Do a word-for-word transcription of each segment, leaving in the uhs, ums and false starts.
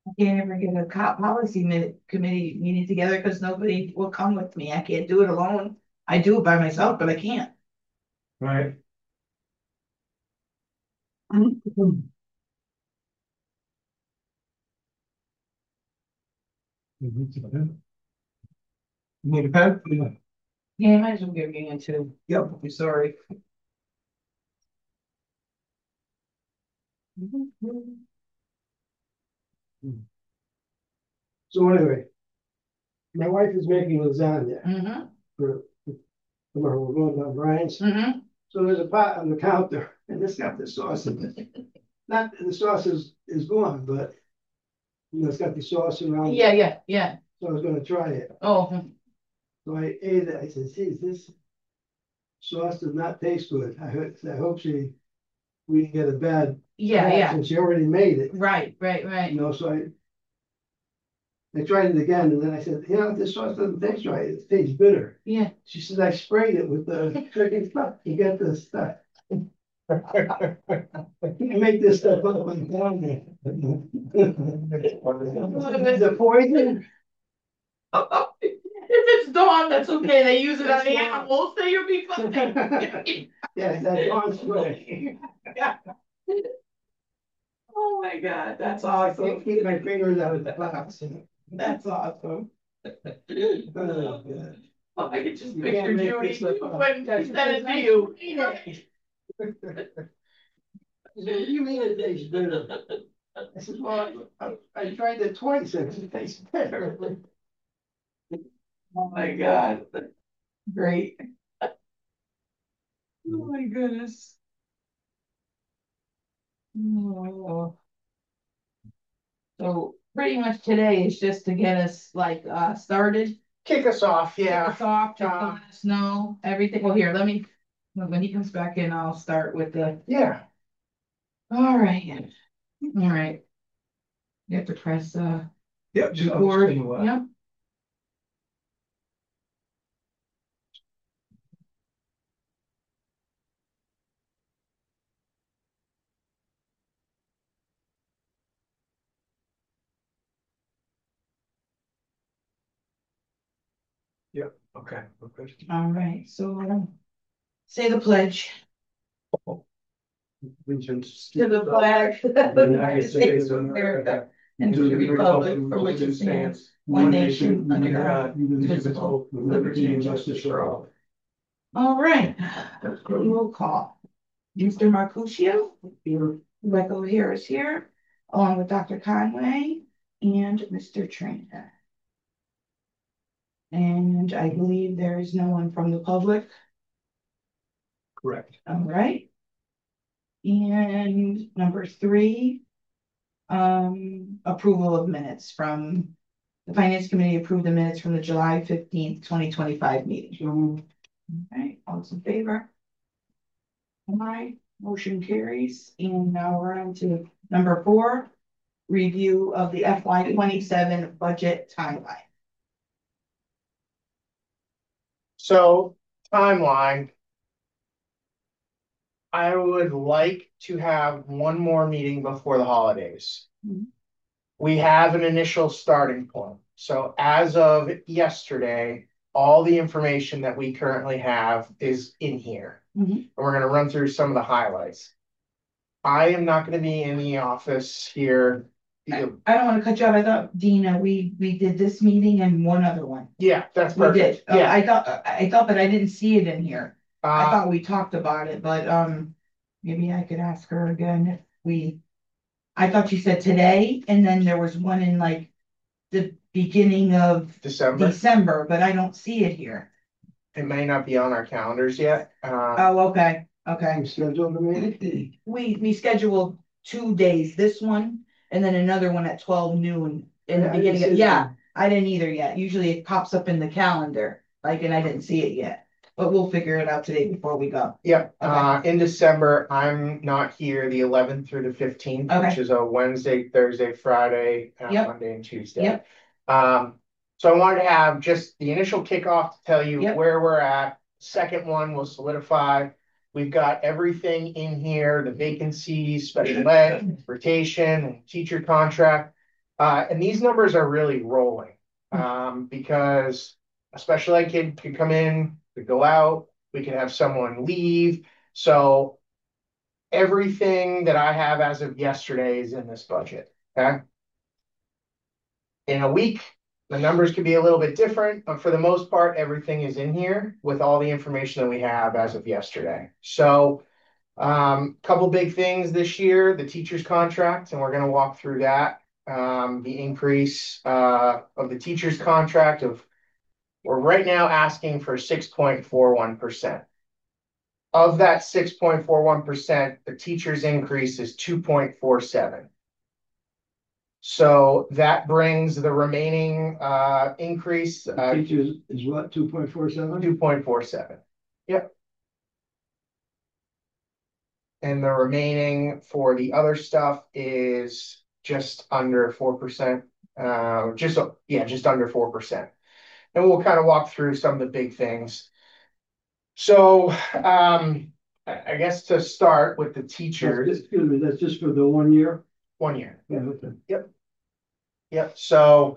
I can't ever get a cop policy mi- committee meeting together because nobody will come with me. I can't do it alone. I do it by myself, but I can't. Right. You need a pen? Yeah, I might as well give me into. Yep, I'm sorry. So anyway, my wife is making lasagna Mm-hmm. for, for her, we're going down Brian's. Mm-hmm. So there's a pot on the counter and it's got the sauce in it. Not, the sauce is, is gone, but you know, it's got the sauce around. Yeah, yeah, yeah. So I was gonna try it. Oh, So I ate it. I said, geez, this sauce does not taste good. I hope, I hope she, we didn't get a bad yeah, batch, yeah. and she already made it, Right, right, right. you know, so I, I tried it again, and then I said, you know, this sauce doesn't taste right, it tastes bitter. Yeah. She said, I sprayed it with the chicken stuff, you get this stuff. I can't make this stuff up on down there. The poison, If it's Dawn, that's okay. They use it on the animals, so you'll be fine. yeah, that's on spray. Oh my God, that's I awesome. can't keep my fingers out of the box. That's awesome. Oh, God. Oh, I could just You picture can't make Judy this stuff up. when she said it to you. You mean it tastes bitter? I said, well, I, I tried it twice and it tastes better. Oh my God, great. Oh my goodness. Oh. So pretty much today is just to get us like uh started. Kick us off, Kick yeah. us off, just to Um, let us know everything. Well, here, let me, when he comes back in, I'll start with the, Yeah. all right. All right. You have to press uh Yep. just- I'll just record. tell you what. Yep. Yep, okay, okay. All right. So uh, say the pledge Allegiance to the flag of the United States of America and to the republic for which it stands, one nation under God, indivisible, with liberty and justice for all. All right. Roll call. Mister Marcuccio, Rebecca O'Hare is here, along with Doctor Conway and Mister Trainer. And I believe there is no one from the public. Correct. All right. And number three, um, approval of minutes from the Finance Committee approved the minutes from the July fifteenth, twenty twenty-five meeting. All right, all those in favor? All right, motion carries. And now we're on to number four, review of the F Y twenty-seven budget timeline. So, timeline. I would like to have one more meeting before the holidays. Mhm. We have an initial starting point. So as of yesterday, all the information that we currently have is in here. Mhm. And we're gonna run through some of the highlights. I am not gonna be in the office here. I, I don't want to cut you off. I thought, Dina, we, we did this meeting and one other one. Yeah, that's We did. perfect. Uh, Yeah. I thought, I thought, but I didn't see it in here. I Uh, thought we talked about it, but, um, maybe I could ask her again if we. I thought you said today, and then there was one in like the beginning of December, December, but I don't see it here. it may not be on our calendars yet. Uh, Oh, okay, okay. You scheduled the meeting? We, we scheduled two days, this one, and then another one at twelve noon in the I- I didn't beginning, of see yeah, that. I didn't either yet. Usually it pops up in the calendar, like, and I didn't see it yet. But we'll figure it out today before we go. Yep, uh, in December, I'm not here the eleventh through the fifteenth, which Okay. is a Wednesday, Thursday, Friday, uh, Yep. Monday and Tuesday. Yep. Um, so I wanted to have just the initial kickoff to tell you Yep. where we're at. Second one will solidify. We've got everything in here, the vacancies, special ed, rotation, and teacher contract. Uh, and these numbers are really rolling, um, because a special ed kid could come in, could go out, we could have someone leave. So everything that I have as of yesterday is in this budget, okay? In a week, the numbers could be a little bit different, but for the most part, everything is in here with all the information that we have as of yesterday. So, um, couple big things this year, the teacher's contract, and we're gonna walk through that. Um, the increase, uh, of the teacher's contract of, we're right now asking for six point four one percent. Of that six point four one percent, the teacher's increase is two point four seven. So that brings the remaining uh increase uh Teachers is what, two point four seven? two point four seven. Yep. And the remaining for the other stuff is just under four percent. Uh just yeah, just under four percent. And we'll kind of walk through some of the big things. So um I I guess to start with the teachers, Excuse me, that's just for the one year? one year. Yeah, okay. Yep. So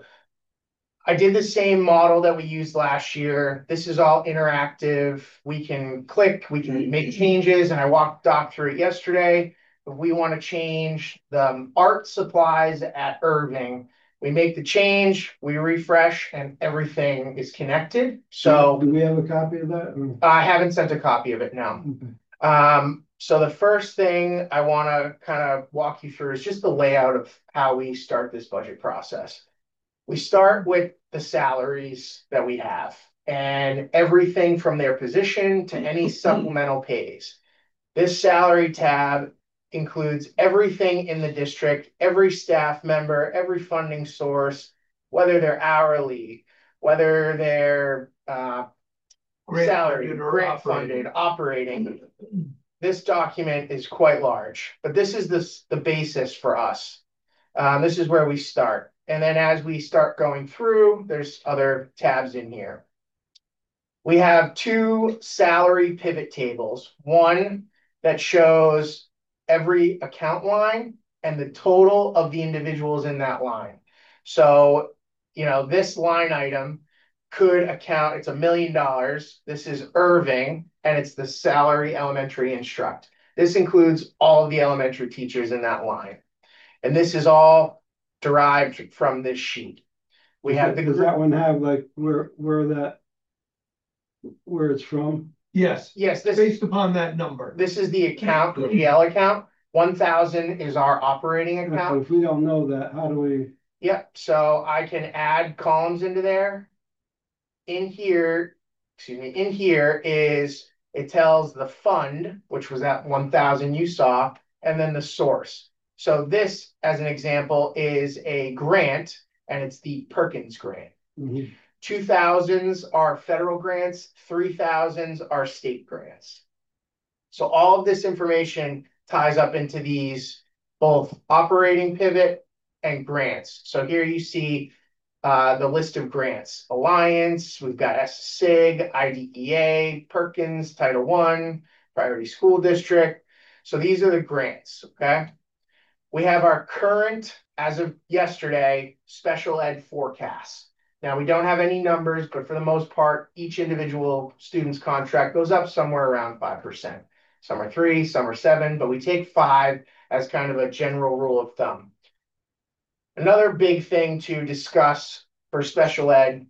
I did the same model that we used last year. This is all interactive. We can click, we can make changes, and I walked Doc through it yesterday. If we want to change the art supplies at Irving, we make the change, we refresh, and everything is connected. So Do we have a copy of that? Or- I haven't sent a copy of it now. Okay. Um, so the first thing I want to kind of walk you through is just the layout of how we start this budget process. We start with the salaries that we have and everything from their position to any supplemental pays. This salary tab includes everything in the district, every staff member, every funding source, whether they're hourly, whether they're uh, Grant salary, funded or grant operating. funded, operating. This document is quite large, but this is this, the basis for us. Um, this is where we start. And then as we start going through, there's other tabs in here. We have two salary pivot tables. One that shows every account line and the total of the individuals in that line. So, you know, this line item could account, it's a million dollars. This is Irving, and it's the salary elementary instruct. This includes all of the elementary teachers in that line. And this is all derived from this sheet. We Does have that- the, Does that one have like where, where that, where it's from? Yes, yes, this, based upon that number. this is the account, the G L account. One thousand is our operating But account. if we don't know that, how do we? Yep, so I can add columns into there. In here, excuse me, in here is, it tells the fund, which was that one thousand you saw, and then the source. So this, as an example, is a grant, and it's the Perkins grant. Mhm. Two thousands are federal grants, three thousands are state grants. So all of this information ties up into these both operating pivot and grants. So here you see uh, the list of grants: Alliance, we've got S S I G, I D E A, Perkins, Title One, Priority School District. So these are the grants, okay? We have our current, as of yesterday, special ed forecast. Now, we don't have any numbers, but for the most part, each individual student's contract goes up somewhere around five percent. Some are three, some are seven, but we take five as kind of a general rule of thumb. Another big thing to discuss for special ed,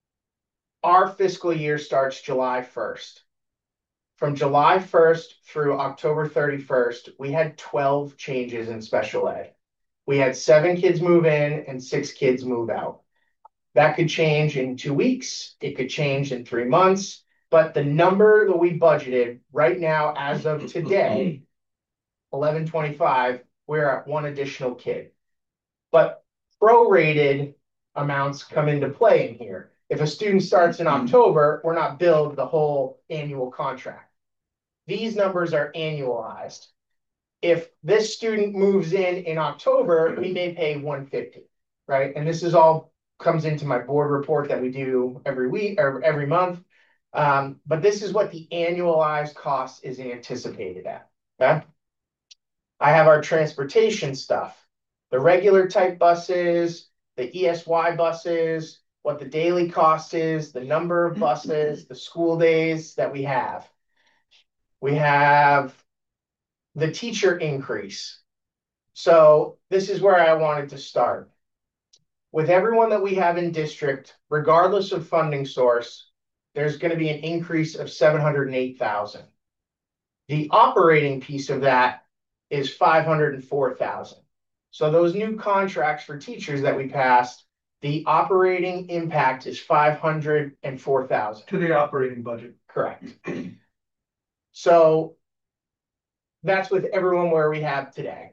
our fiscal year starts July first. From July first through October thirty-first, we had twelve changes in special ed. We had seven kids move in and six kids move out. That could change in two weeks. It could change in three months. But the number that we budgeted right now, as of today, eleven twenty-five, we're at one additional kid. But prorated amounts come into play in here. If a student starts in October, we're not billed the whole annual contract. These numbers are annualized. If this student moves in in October, we may pay one hundred fifty dollars, right? And this is all comes into my board report that we do every week or every month. Um, but this is what the annualized cost is anticipated at, okay? I have our transportation stuff. the regular type buses, the E S Y buses, what the daily cost is, the number of buses, the school days that we have. We have the teacher increase. So this is where I wanted to start. With everyone that we have in district, regardless of funding source, there's going to be an increase of seven hundred eight thousand. The operating piece of that is five hundred four thousand. So those new contracts for teachers that we passed, the operating impact is five hundred four thousand. To the operating budget. Correct. So that's with everyone where we have today.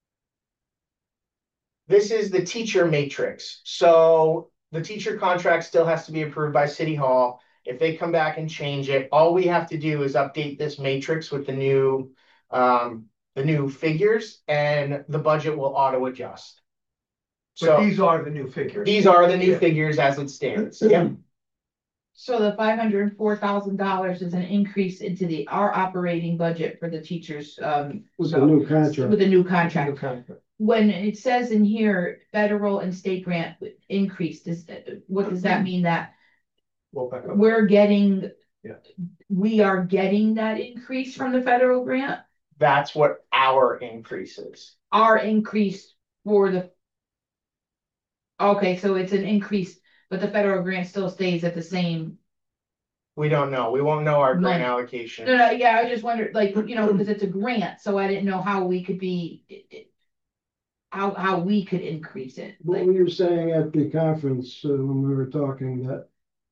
This is the teacher matrix. So the teacher contract still has to be approved by City Hall. If they come back and change it, all we have to do is update this matrix with the new, um, the new figures, and the budget will auto adjust. But So these are the new figures. these are the new Yeah. figures as it stands. Yep. So the five hundred and four thousand dollars is an increase into the, our operating budget for the teachers, um, With the new contract. with the new New contract. contract. When it says in here, federal and state grant increase, does, what does that mean? That Well, back up. we're getting, Yeah. we are getting that increase from the federal grant? That's what our increase is. Our increase for the. Okay, so it's an increase, but the federal grant still stays at the same. We don't know. We won't know our grant Money. allocation. No, no, yeah, I just wondered, like, you know, because it's a grant, so I didn't know how we could be. How, how we could increase it, What like, were you saying at the conference, uh, when we were talking that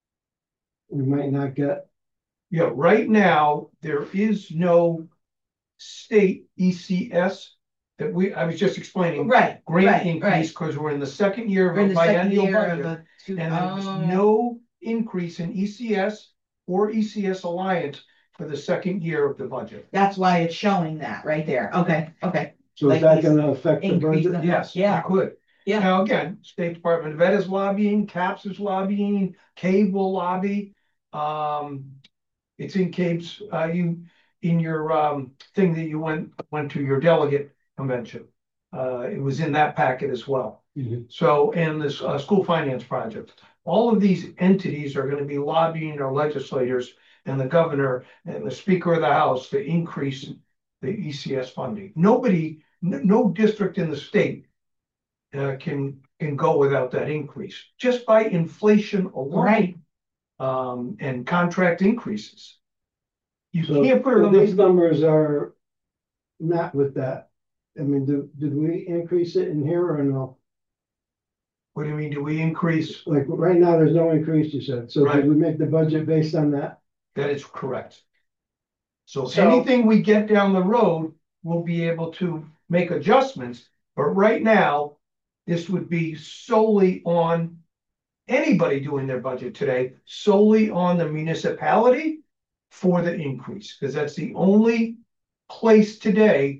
we might not get, Yeah, right now, there is no state E C S that we, I was just explaining. right, Grant right, increase, right. because we're in the second year We're in of a the second biennial year of budget. a two. And there's oh, no increase in E C S or E C S Alliance for the second year of the budget. That's why it's showing that right there, okay, okay, so is Like that these gonna affect the increase budget? the- Yes, Yeah. it could. Yeah. Now, again, State Department of Ed is lobbying, CAPS is lobbying, CABE will lobby. Um, it's in CABE's, uh, you, in your, um, thing that you went, went to your delegate convention. Uh, it was in that packet as well. Mhm. So, and this, uh, school finance project, all of these entities are gonna be lobbying our legislators and the governor and the speaker of the house to increase the E C S funding. Nobody, n- no district in the state uh, can, can go without that increase, just by inflation alone. Right. Um, and contract increases. You So can't put it so on these the, numbers are not with that. I mean, do, did we increase it in here or no? what do you mean, do we increase? Like, right now, there's no increase, you said, so Right. did we make the budget based on that? That is correct. So So- anything we get down the road, we'll be able to make adjustments, but right now, this would be solely on anybody doing their budget today, solely on the municipality for the increase, because that's the only place today.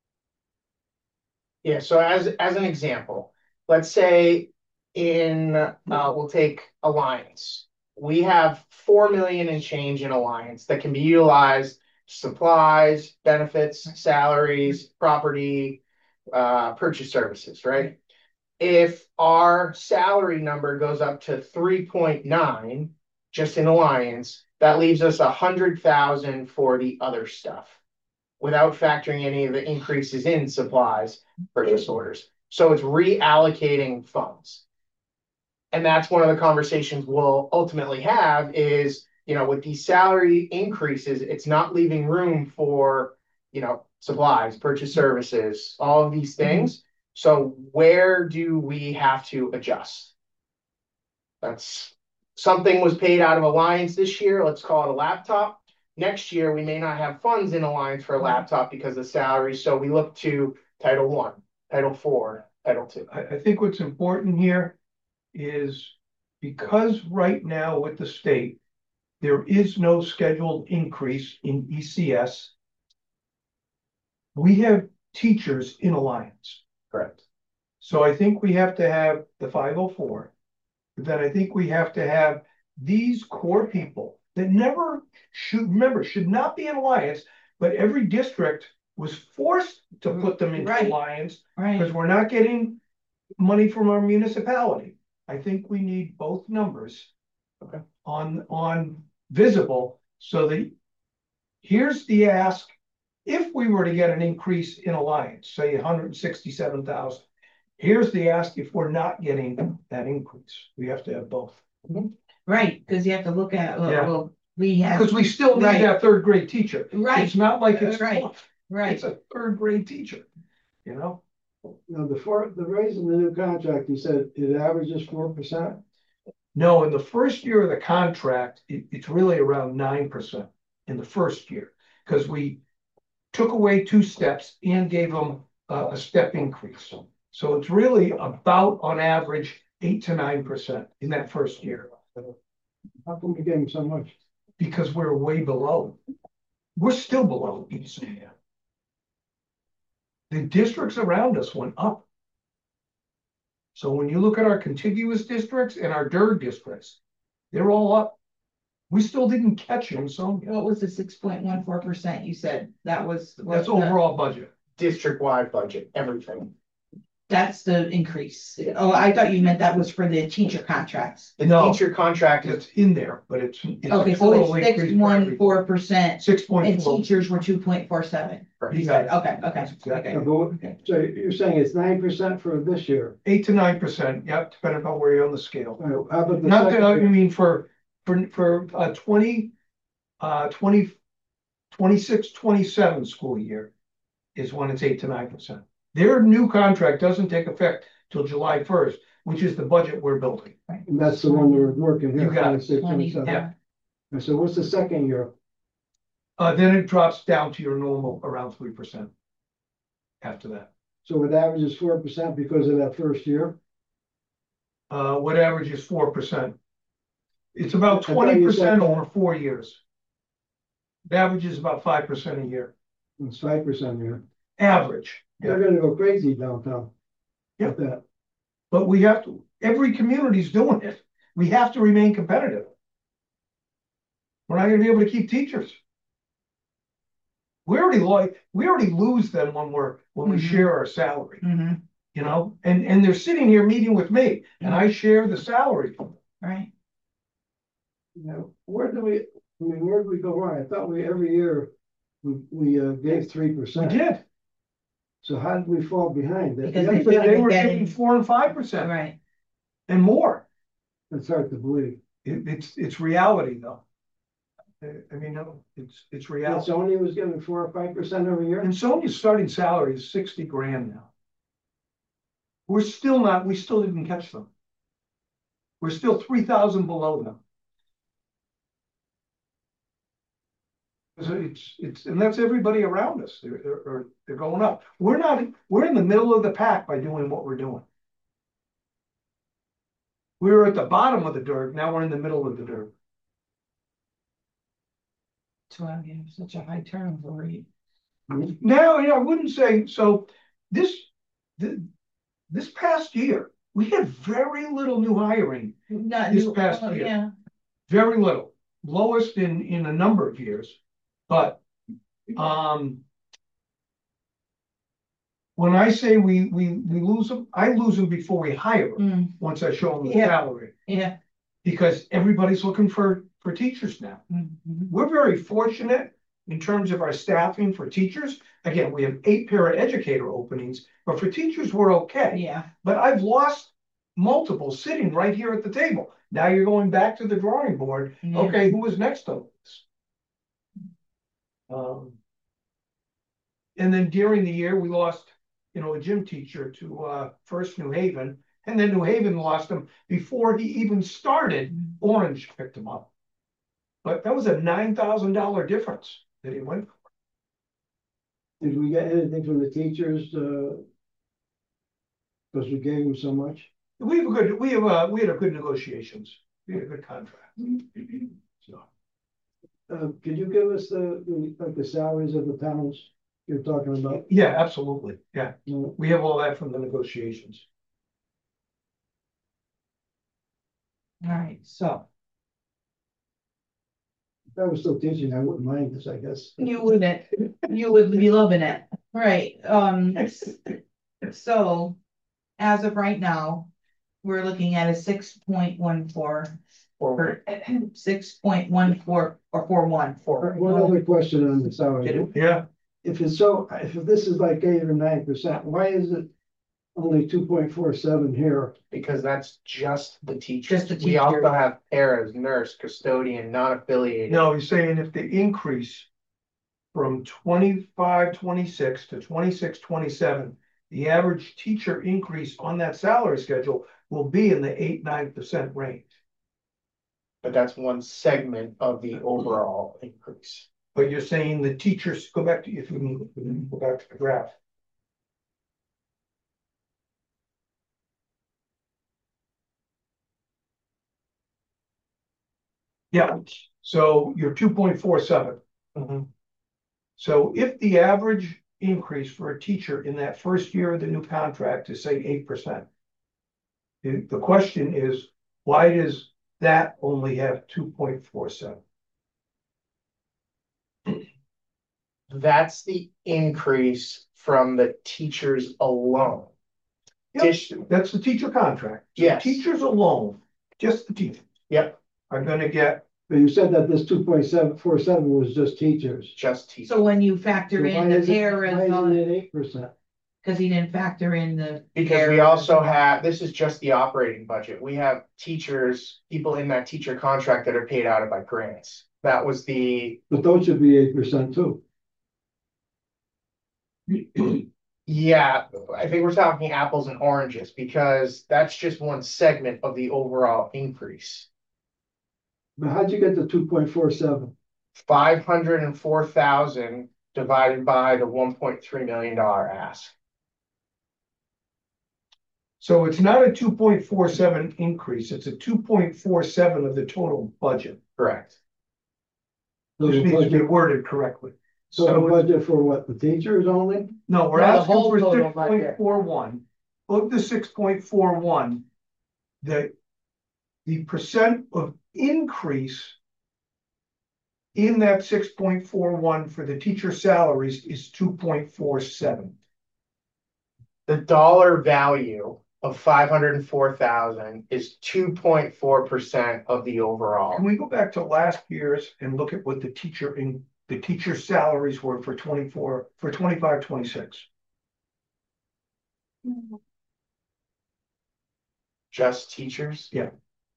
Yeah, so as, as an example, let's say in, uh, we'll take Alliance. We have four million in change in Alliance that can be utilized, supplies, benefits, salaries, property, uh, purchase services, right? If our salary number goes up to three point nine, just in Alliance, that leaves us a hundred thousand for the other stuff. Without factoring any of the increases in supplies, purchase orders. So it's reallocating funds. And that's one of the conversations we'll ultimately have is, you know, with these salary increases, it's not leaving room for, you know, supplies, purchase services, all of these things. So where do we have to adjust? That's, something was paid out of Alliance this year, let's call it a laptop. Next year, we may not have funds in Alliance for a laptop because of salary, so we look to Title One, Title Four, Title Two. I, I think what's important here is because right now with the state, there is no scheduled increase in E C S. We have teachers in Alliance. Correct. So I think we have to have the five oh four. But then I think we have to have these core people that never should, remember, should not be in Alliance, but every district was forced to put them into Right. alliance Right, because we're not getting money from our municipality. I think we need both numbers. Okay. On, on visible, so that here's the ask. If we were to get an increase in alliance, say hundred and sixty-seven thousand, here's the ask if we're not getting that increase. We have to have both. right, because you have to look at, well, Yeah. well, we have, Because we still need Right. that third grade teacher. right, It's not like it's Right. fluff. right, It's a third grade teacher, you know? Now, the four, the raise in the new contract, you said it averages four percent? No, in the first year of the contract, it, it's really around nine percent in the first year. Because we took away two steps and gave them a, a step increase. So it's really about, on average, eight to nine percent in that first year. How come we gave them so much? Because we're way below. We're still below E C A. The districts around us went up. So when you look at our contiguous districts and our D R G districts, they're all up. We still didn't catch them, so what was the six point one four percent you said, that was. that's what's the- overall budget. District-wide budget, everything. That's the increase, oh, I thought you meant that was for the teacher contracts. The No. teacher contract is It's in there, but it's. it's a Okay, so total it's increase six for one everything. four percent, Six point and four. teachers were two point four seven. You got it. Okay, okay, Exactly. okay. Yeah, but what- Okay. So you're saying it's nine percent for this year? Eight to nine percent, yep, depending on where you're on the scale. All right, how about the Not that, second I year? mean, for, for, for, uh, twenty, uh, twenty, twenty-six, twenty-seven school year is when it's eight to nine percent. Their new contract doesn't take effect till July first, which is the budget we're building. And that's the one we're working here. You got it. twenty-six, Twenty, twenty-seven. yeah. And so what's the second year? Uh, then it drops down to your normal around three percent. After that, So it averages four percent because of that first year? uh, what averages four percent? It's about I thought twenty you said- percent over four years. The average is about five percent a year, It's five percent a year. average. They're gonna go crazy downtown. Yeah. With that. But we have to, every community's doing it. We have to remain competitive. We're not gonna be able to keep teachers. We already like, we already lose them when we're, when we Mhm. share our salary, Mhm, you know? And, and they're sitting here meeting with me and I share the salary. right, You know, where do we, I mean, where do we go wrong? I thought we, every year, we, we uh, gave three We percent. did. So how did we fall behind? That- Because that's- they- But they were getting- giving four and five percent right, and more. It's hard to believe. It, it's, it's reality though. I I mean, no, it's, it's Yeah, reality. Sony was getting four or five percent every year? And Sonia's starting salary is sixty grand now. We're still not, we still didn't catch them. We're still three thousand below them. So it's, it's, and that's everybody around us. They're, they're, they're going up. We're not, we're in the middle of the pack by doing what we're doing. We were at the bottom of the dirt, now we're in the middle of the dirt. that's why we have such a high turnover rate. Now, you know, I wouldn't say, so this, th- this past year, we had very little new hiring, Not This new- past oh, year. Yeah, very little, lowest in, in a number of years. But, um, when I say we, we, we lose them, I lose them before we hire them, mm, once I show them the Yeah. salary. yeah. Because everybody's looking for, for teachers now. mm, mhm. We're very fortunate in terms of our staffing for teachers. Again, we have eight paraeducator openings, but for teachers, we're okay. Yeah, But I've lost multiple sitting right here at the table. Now you're going back to the drawing board. Yeah. Okay, who was next on this? Um. And then during the year, we lost, you know, a gym teacher to uh First New Haven, and then New Haven lost him before he even started. Orange picked him up. But that was a nine thousand dollar difference that he went. Did we get anything from the teachers, uh? Because we gave them so much? We have a good, we have uh we had a good negotiations. We had a good contract. So. Uh, could you give us the, the, like the salaries of the towns you're talking about? Yeah, absolutely. Yeah, Uh, we have all that from the negotiations. all right, so. I was still teaching, I wouldn't mind this, I guess. You wouldn't, you would be loving it, right, um. So, as of right now, we're looking at a six point one four, or six point one four, or four one. One other question on the salary. Yeah, If it's so, if this is like eight or nine percent, why is it only two point four seven here? Because that's just the teachers. Just the We also teacher. have paras, nurse, custodian, non-affiliated. no, he's saying if the increase from twenty-five, twenty-six to twenty-six, twenty-seven, the average teacher increase on that salary schedule will be in the eight, nine percent range. But that's one segment of the overall increase. But you're saying the teachers, go back to, if we can, if we can go back to the graph. Yeah, so you're two point four seven. Mhm. So if the average increase for a teacher in that first year of the new contract is say eight percent. The, the question is, why does that only have two point four seven? That's the increase from the teachers alone. Yep. Dish- That's the teacher contract. So Yes. teachers alone, just the teachers, Yep, are gonna get, But you said that this two point seven four seven was just teachers. just teachers. So when you So factor why in the is it- paras, Why all isn't that, it eight percent? cause he didn't factor in the. Because we paras. also have, this is just the operating budget. We have teachers, people in that teacher contract that are paid out of by grants. That was the, But those should be eight percent too. yeah, I think we're talking apples and oranges because that's just one segment of the overall increase. But how'd you get the two point four seven? Five hundred and four thousand divided by the one point three million dollar ask. so it's not a two point four seven increase, it's a two point four seven of the total budget. Correct. So Just the needs to be budget, worded correctly. so the So, budget for what, the teachers only? no, we're No, the asking whole for total six point four one. Of the six point four one, the, the percent of increase in that six point four one for the teacher salaries is two point four seven. The dollar value of five hundred and four thousand is two point four percent of the overall. Can we go back to last year's and look at what the teacher in, the teacher salaries were for twenty-four, for twenty-five, twenty-six? Just teachers? Yeah.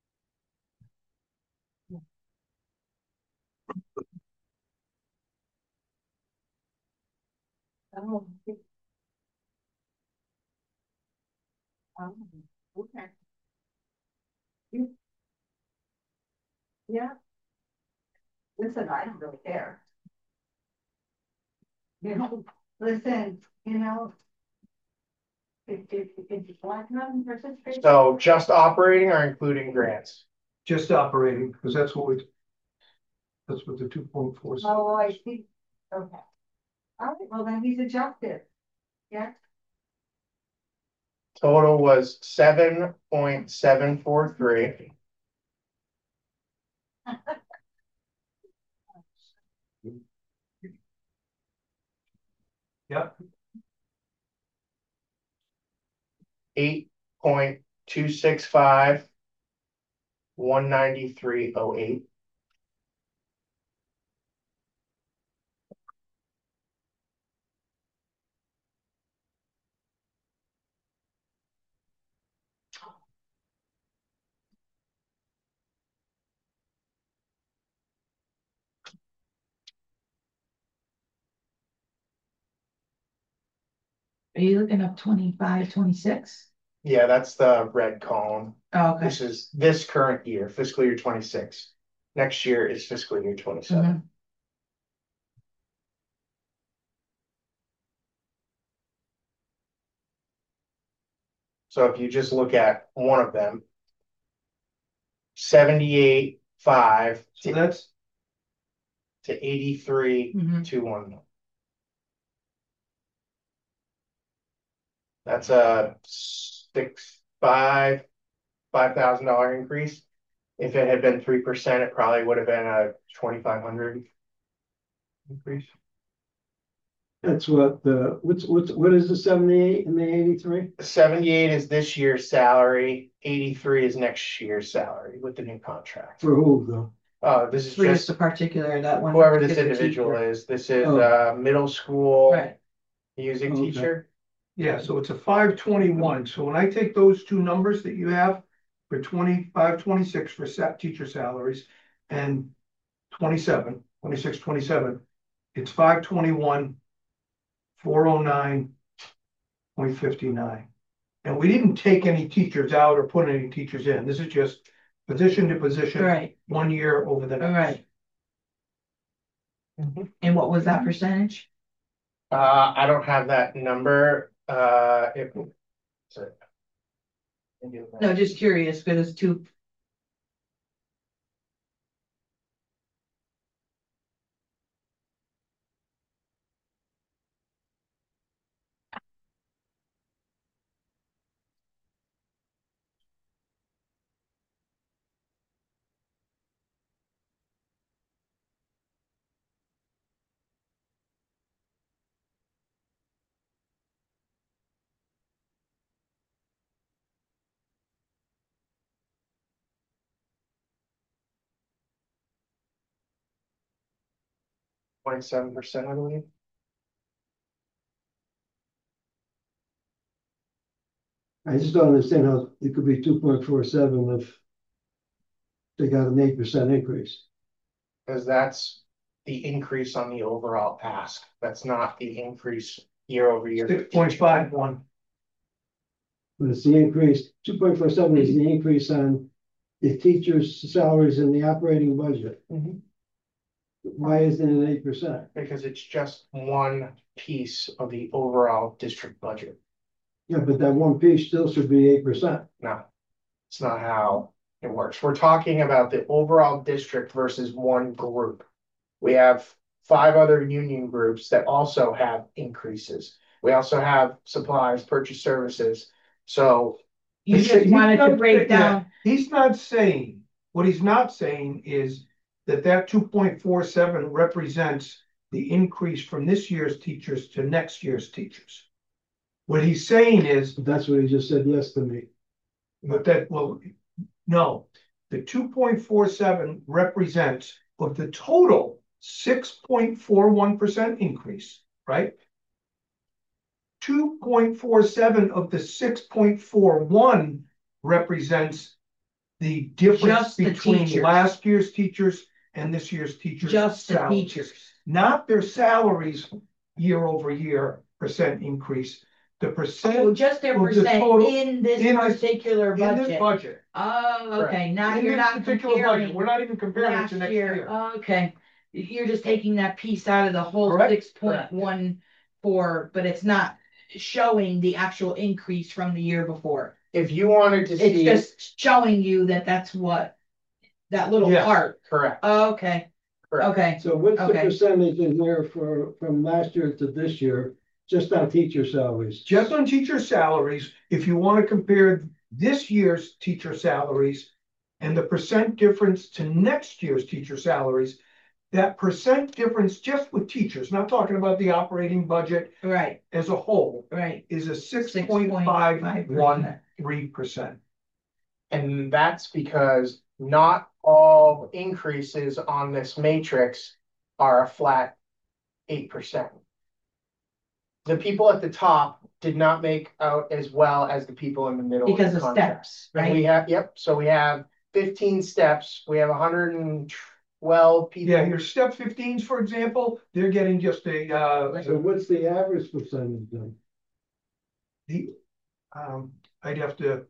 Oh. Oh, okay. You- Yeah. Listen, I don't really care. You know, listen, you know. If, if, if you want them participate. So just operating or including grants? Just operating, because that's what we, that's what the two point four. Oh, I see, okay. All right, well, then he's adjusted. Yeah, Total was seven point seven four three. Yeah, Eight point two six five. One ninety-three oh eight. Are you looking up twenty-five, twenty-six? Yeah, that's the red cone. Oh, okay. This is this current year, fiscal year twenty-six. Next year is fiscal year twenty-seven. Mhm. So if you just look at one of them. Seventy-eight, five so to, that's, to eighty-three, Mhm. two one. That's a six, five, five thousand dollar increase. If it had been three percent, it probably would have been a twenty-five hundred increase. That's what the, what's, what's, what is the seventy-eight and the eighty-three? Seventy-eight is this year's salary, eighty-three is next year's salary with the new contract. For who though? Uh, this is For just just a particular, that one. whoever this particular individual teacher. is. This is Oh. uh middle school Right, music Okay. teacher. Yeah, so it's a five twenty-one, so when I take those two numbers that you have for twenty-five, twenty-six for SAP teacher salaries and twenty-seven, twenty-six, twenty-seven, it's five twenty-one, four oh nine point fifty-nine. And we didn't take any teachers out or put any teachers in, this is just position to position, right, one year over the next. right. Mhm. And what was that percentage? Uh, I don't have that number, uh, it. sorry. No, just curious, because it's two. Twenty-seven percent, I believe. I just don't understand how it could be two point four seven if they got an eight percent increase. Cause that's the increase on the overall ask. That's not the increase year over year. Six point five one, But it's the increase, two point four seven is the increase on the teachers' salaries in the operating budget. Mhm. Why isn't it eight percent? Because it's just one piece of the overall district budget. Yeah, but that one piece still should be eight percent. No, it's not how it works. We're talking about the overall district versus one group. We have five other union groups that also have increases. We also have supplies, purchase services. So You He's- just he's wanted to not- break yeah. down, he's not saying, what he's not saying is that that two point four seven represents the increase from this year's teachers to next year's teachers. What he's saying is, That's what he just said yes to me. but that, well, no, the two point four seven represents of the total six point four one percent increase, right? Two point four seven of the six point four one represents the difference Just the between teachers. last year's teachers and this year's teachers. just the salaries. teachers. Not their salaries year over year percent increase, the So percent just their Of the percent total- in this in this- particular in this budget. budget. Oh, okay, now In you're this not particular budget, comparing we're not even comparing it last to next year, year. okay. You're just taking that piece out of the whole Correct, six point one four, but it's not showing the actual increase from the year before. if you wanted to It's see, just showing you that that's what, that little Yes. part, correct, Oh, okay, correct. okay. So what's the Okay. percentage in there for, from last year to this year, just on teacher salaries? Just on teacher salaries, if you want to compare this year's teacher salaries and the percent difference to next year's teacher salaries, that percent difference just with teachers, not talking about the operating budget Right, as a whole, right. is a six Six point point five five one percent. three percent. And that's because not all increases on this matrix are a flat eight percent. The people at the top did not make out as well as the people in the middle. Because the of contract. steps, And we right? have, yep, so we have fifteen steps, we have hundred and twelve people. Yeah, your step fifteens, for example, they're getting just a, uh, So what's the average percentage then? the, um, I'd have to.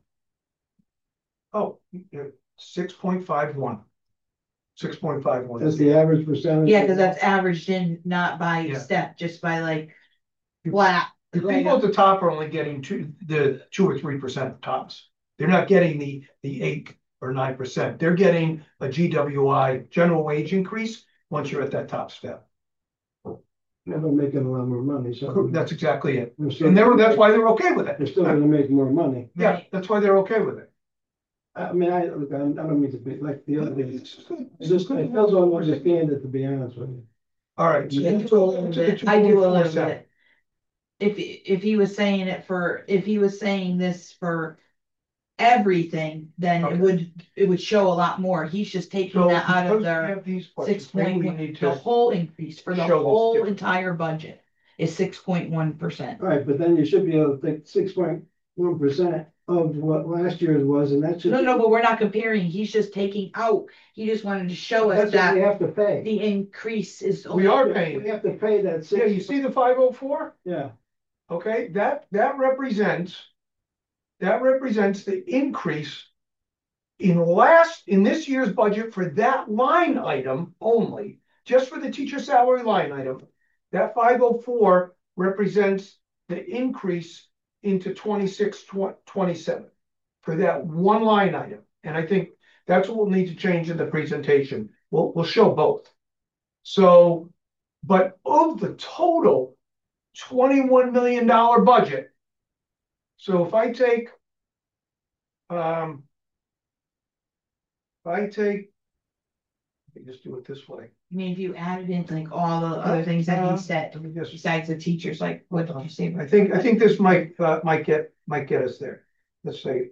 Oh, six point five one. Six point five one. That's the average percentage? Yeah, cause that's averaged in not by Yeah. step, just by like flat. The right people up. at the top are only getting two, the two or three percent tops. They're not getting the, the eight or nine percent. They're getting a G W I, general wage increase, once you're at that top step. They're making a lot more money, so. That's exactly it. they're still- And they're, that's why they're okay with They're it. still gonna make more money. Yeah, Right. that's why they're okay with it. I mean, I, look, I I don't mean to be like the other things. It's just, I still don't understand it, to be honest with you. All right. so I do a little bit, I do a little bit. If, if he was saying it for, if he was saying this for everything, then Okay. it would, it would show a lot more. He's just taking So that out because of we their have these six questions, maybe point we one, need the to, whole increase for the show this whole different. entire budget is six point one percent. Right, but then you should be able to take six point one percent of what last year's was, and that should. No, no, but we're not comparing. He's just taking out. He just wanted to show us That's what we that have to pay. the increase is. We only- are paying. We have to pay that Yeah, six. you see the five oh four? Yeah, Okay, that, that represents, that represents the increase in last, in this year's budget for that line item only, just for the teacher salary line item. That five oh four represents the increase into twenty-six, twenty-seven for that one line item. And I think that's what we'll need to change in the presentation. We'll, we'll show both. So, but of the total twenty-one million dollar budget. So if I take, um, if I take, let me just do it this way. I mean, if you added in like all the other things that Uh, he said, Let me just, besides the teachers, like, what did you say? I think, I think this might, uh, might get, might get us there. Let's say.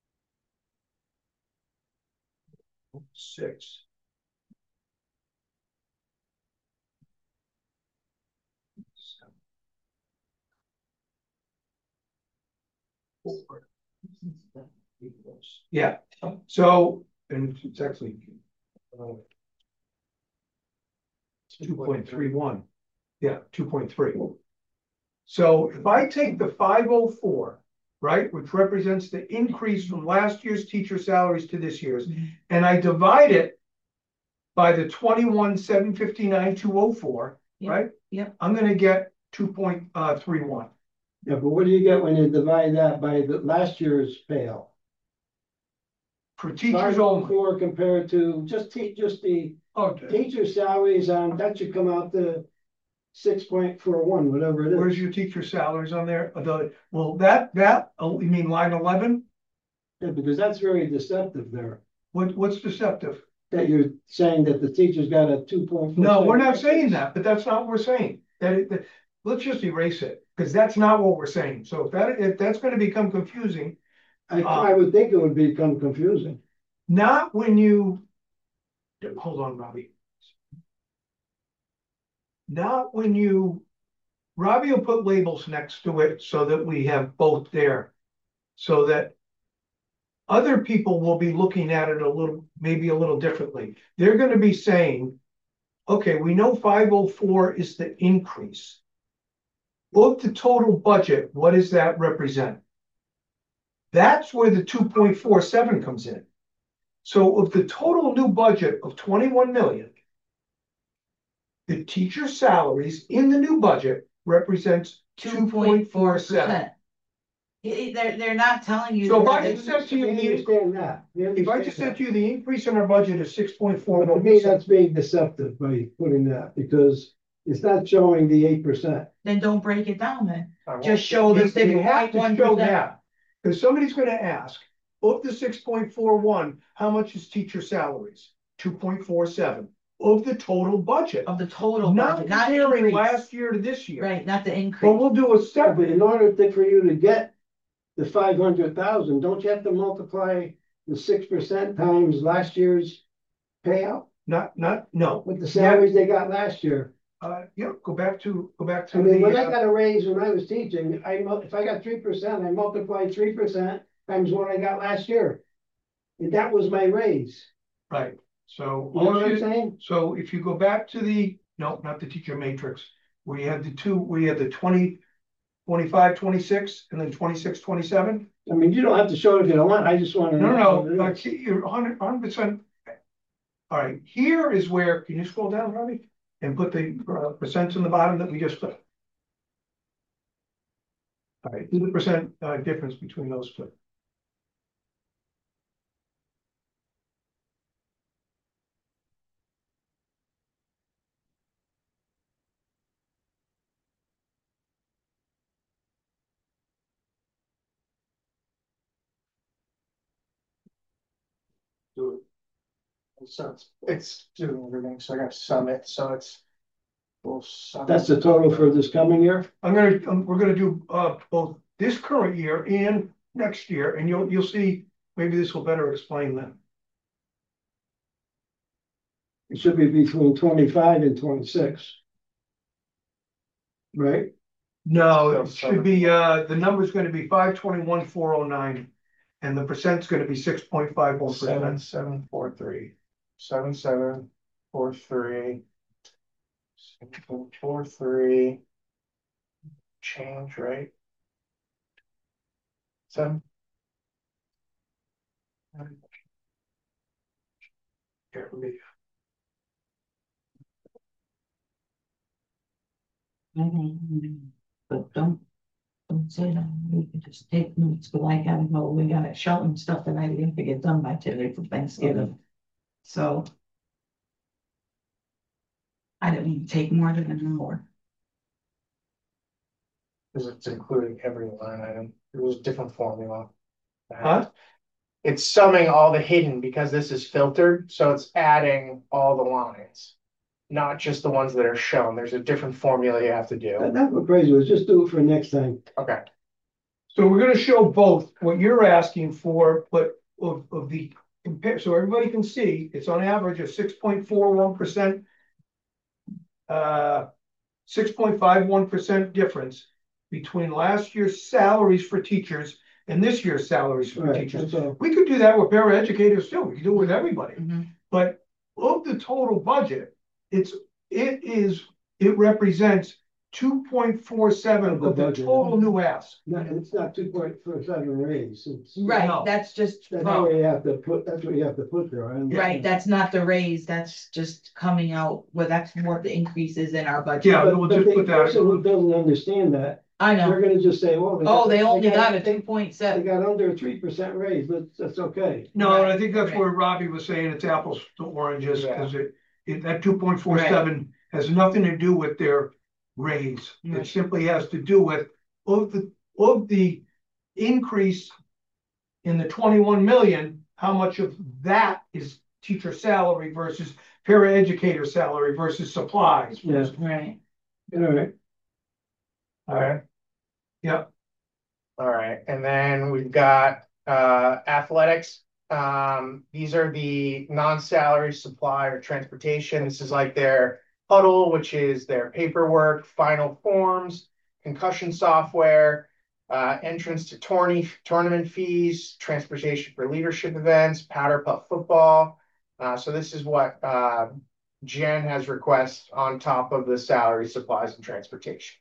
Six. Seven. Four. Yeah, so, and it's actually. uh, Two point three one, yeah, two point three. So if I take the five oh four, right, which represents the increase from last year's teacher salaries to this year's, and I divide it by the twenty-one, seven fifty-nine, two oh four, Yep, right? yep. I'm gonna get two point three one. yeah, but what do you get when you divide that by the last year's payout? For teachers only. Four compared to just te- just the Okay, teacher salaries on, that should come out to six point four one, whatever it where's is. your teacher salaries on there? Uh, The, well, that, that, oh, you mean line eleven? Yeah, because that's very deceptive there, What, what's deceptive? that you're saying that the teacher's got a two point four. No, we're not saying that, but that's not what we're saying. That, it- that, let's just erase it, because that's not what we're saying. So if that, if that's gonna become confusing, I, I would think it would become confusing. not when you. Hold on, Robbie. Not when you, Robbie will put labels next to it so that we have both there. So that other people will be looking at it a little, maybe a little differently. They're gonna be saying, okay, we know five oh four is the increase. Of the total budget, what does that represent? That's where the two point four seven comes in. So of the total new budget of twenty-one million, the teacher salaries in the new budget represents two point four seven. They're, they're not telling you. So if that I it's- just said to you, We the- understand that. We if I understand just said that. to you, the increase in our budget is six point four But to one me, percent. that's being deceptive by putting that, because it's not showing the eight percent. Then don't break it down then. I won't. Just show the You six you have point to one show percent that, because somebody's gonna ask, of the six point four one, how much is teacher salaries? Two point four seven of the total budget, of the total not budget, not comparing increase. last year to this year. Right, not the But increase. we'll do a But separate, in order to, for you to get the five hundred thousand, don't you have to multiply the six percent times last year's payout not, not, no, with the salaries they got last year? uh, yeah, go back to, go back I to mean, when I the, uh, got a raise when I was teaching, I, mul- if I got three percent, I multiplied three percent times what I got last year. And that was my raise. right, so. You know all what I'm you- saying? So if you go back to the, no, not the teacher matrix, where you have the two, where you have the twenty, twenty-five, twenty-six, and then twenty-six, twenty-seven. I mean, you don't have to show it if you don't want, I just wanna. No, know no, what it no, is. like, you're hundred, hundred percent. All right, here is where, can you scroll down, Robbie? And put the uh, percents in the bottom that we just put. All right, the percent uh difference between those two. So it's, it's doing everything, so I got Summit, so it's. Well, Summit. That's the total for this coming year? I'm gonna, um, we're gonna do, uh, both this current year and next year, and you'll, you'll see, maybe this will better explain that. It should be between twenty-five and twenty-six. Right? No, it should be, uh, the number's gonna be five twenty-one, four oh nine, and the percent's gonna be six point five one Seven, percent. seven, four, three, seven, seven, four, three. Seven, four, three. Change, right? Seven. But don't, don't say that, we can just take notes, but I gotta go, we got it showing stuff that I didn't get done by today for Thanksgiving. So. I didn't even take more than an hour. Because it's including every line item. It was a different formula. Huh? It's summing all the hidden because this is filtered, so it's adding all the lines. Not just the ones that are shown. There's a different formula you have to do. That- That's what crazy was. Just do it for next time. Okay. So we're gonna show both what you're asking for, but of, of the compare, so everybody can see, it's on average a six point four one percent. Uh, six point five one percent difference between last year's salaries for teachers and this year's salaries for Right, teachers. that's all. We could do that with paraeducators too, we could do it with everybody. Mhm. But of the total budget, it's, it is, it represents two point four seven Of the of the budget. total new ask. No, it's not two point four seven raise. It's. Right, No. that's just, That's from- what you have to put, that's what you have to put there. I understand. right, that's not the raise, that's just coming out, well, that's what the increase is in our budget. Yeah, But we'll but just the put that- person who doesn't understand that, I know, they're gonna just say, oh. oh, they only got a they two point They seven, got under a three percent raise, that's, that's okay. No, and I think that's Right. where Robbie was saying it's apples to oranges, Yeah. because it, it, that two point four seven has nothing to do with their raise. It Right. simply has to do with, of the, of the increase in the twenty-one million, how much of that is teacher salary versus paraeducator salary versus supplies? Yeah. right, All right. All right. Yep. All right, and then we've got uh athletics. Um, these are the non-salary supply or transportation. This is like their huddle, which is their paperwork, final forms, concussion software, uh, entrance to tourney tournament fees, transportation for leadership events, powder puff football. Uh, so this is what uh Jen has requests on top of the salary, supplies, and transportation.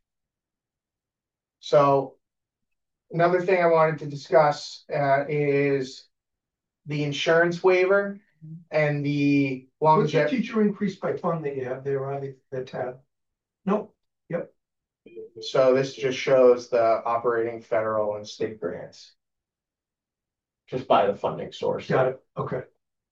So another thing I wanted to discuss uh, is the insurance waiver and the What's the longevity. teacher increase by fund that you have there, Robbie, that tab? Nope, So this just shows the operating federal and state grants. Just by the funding source. got it, okay.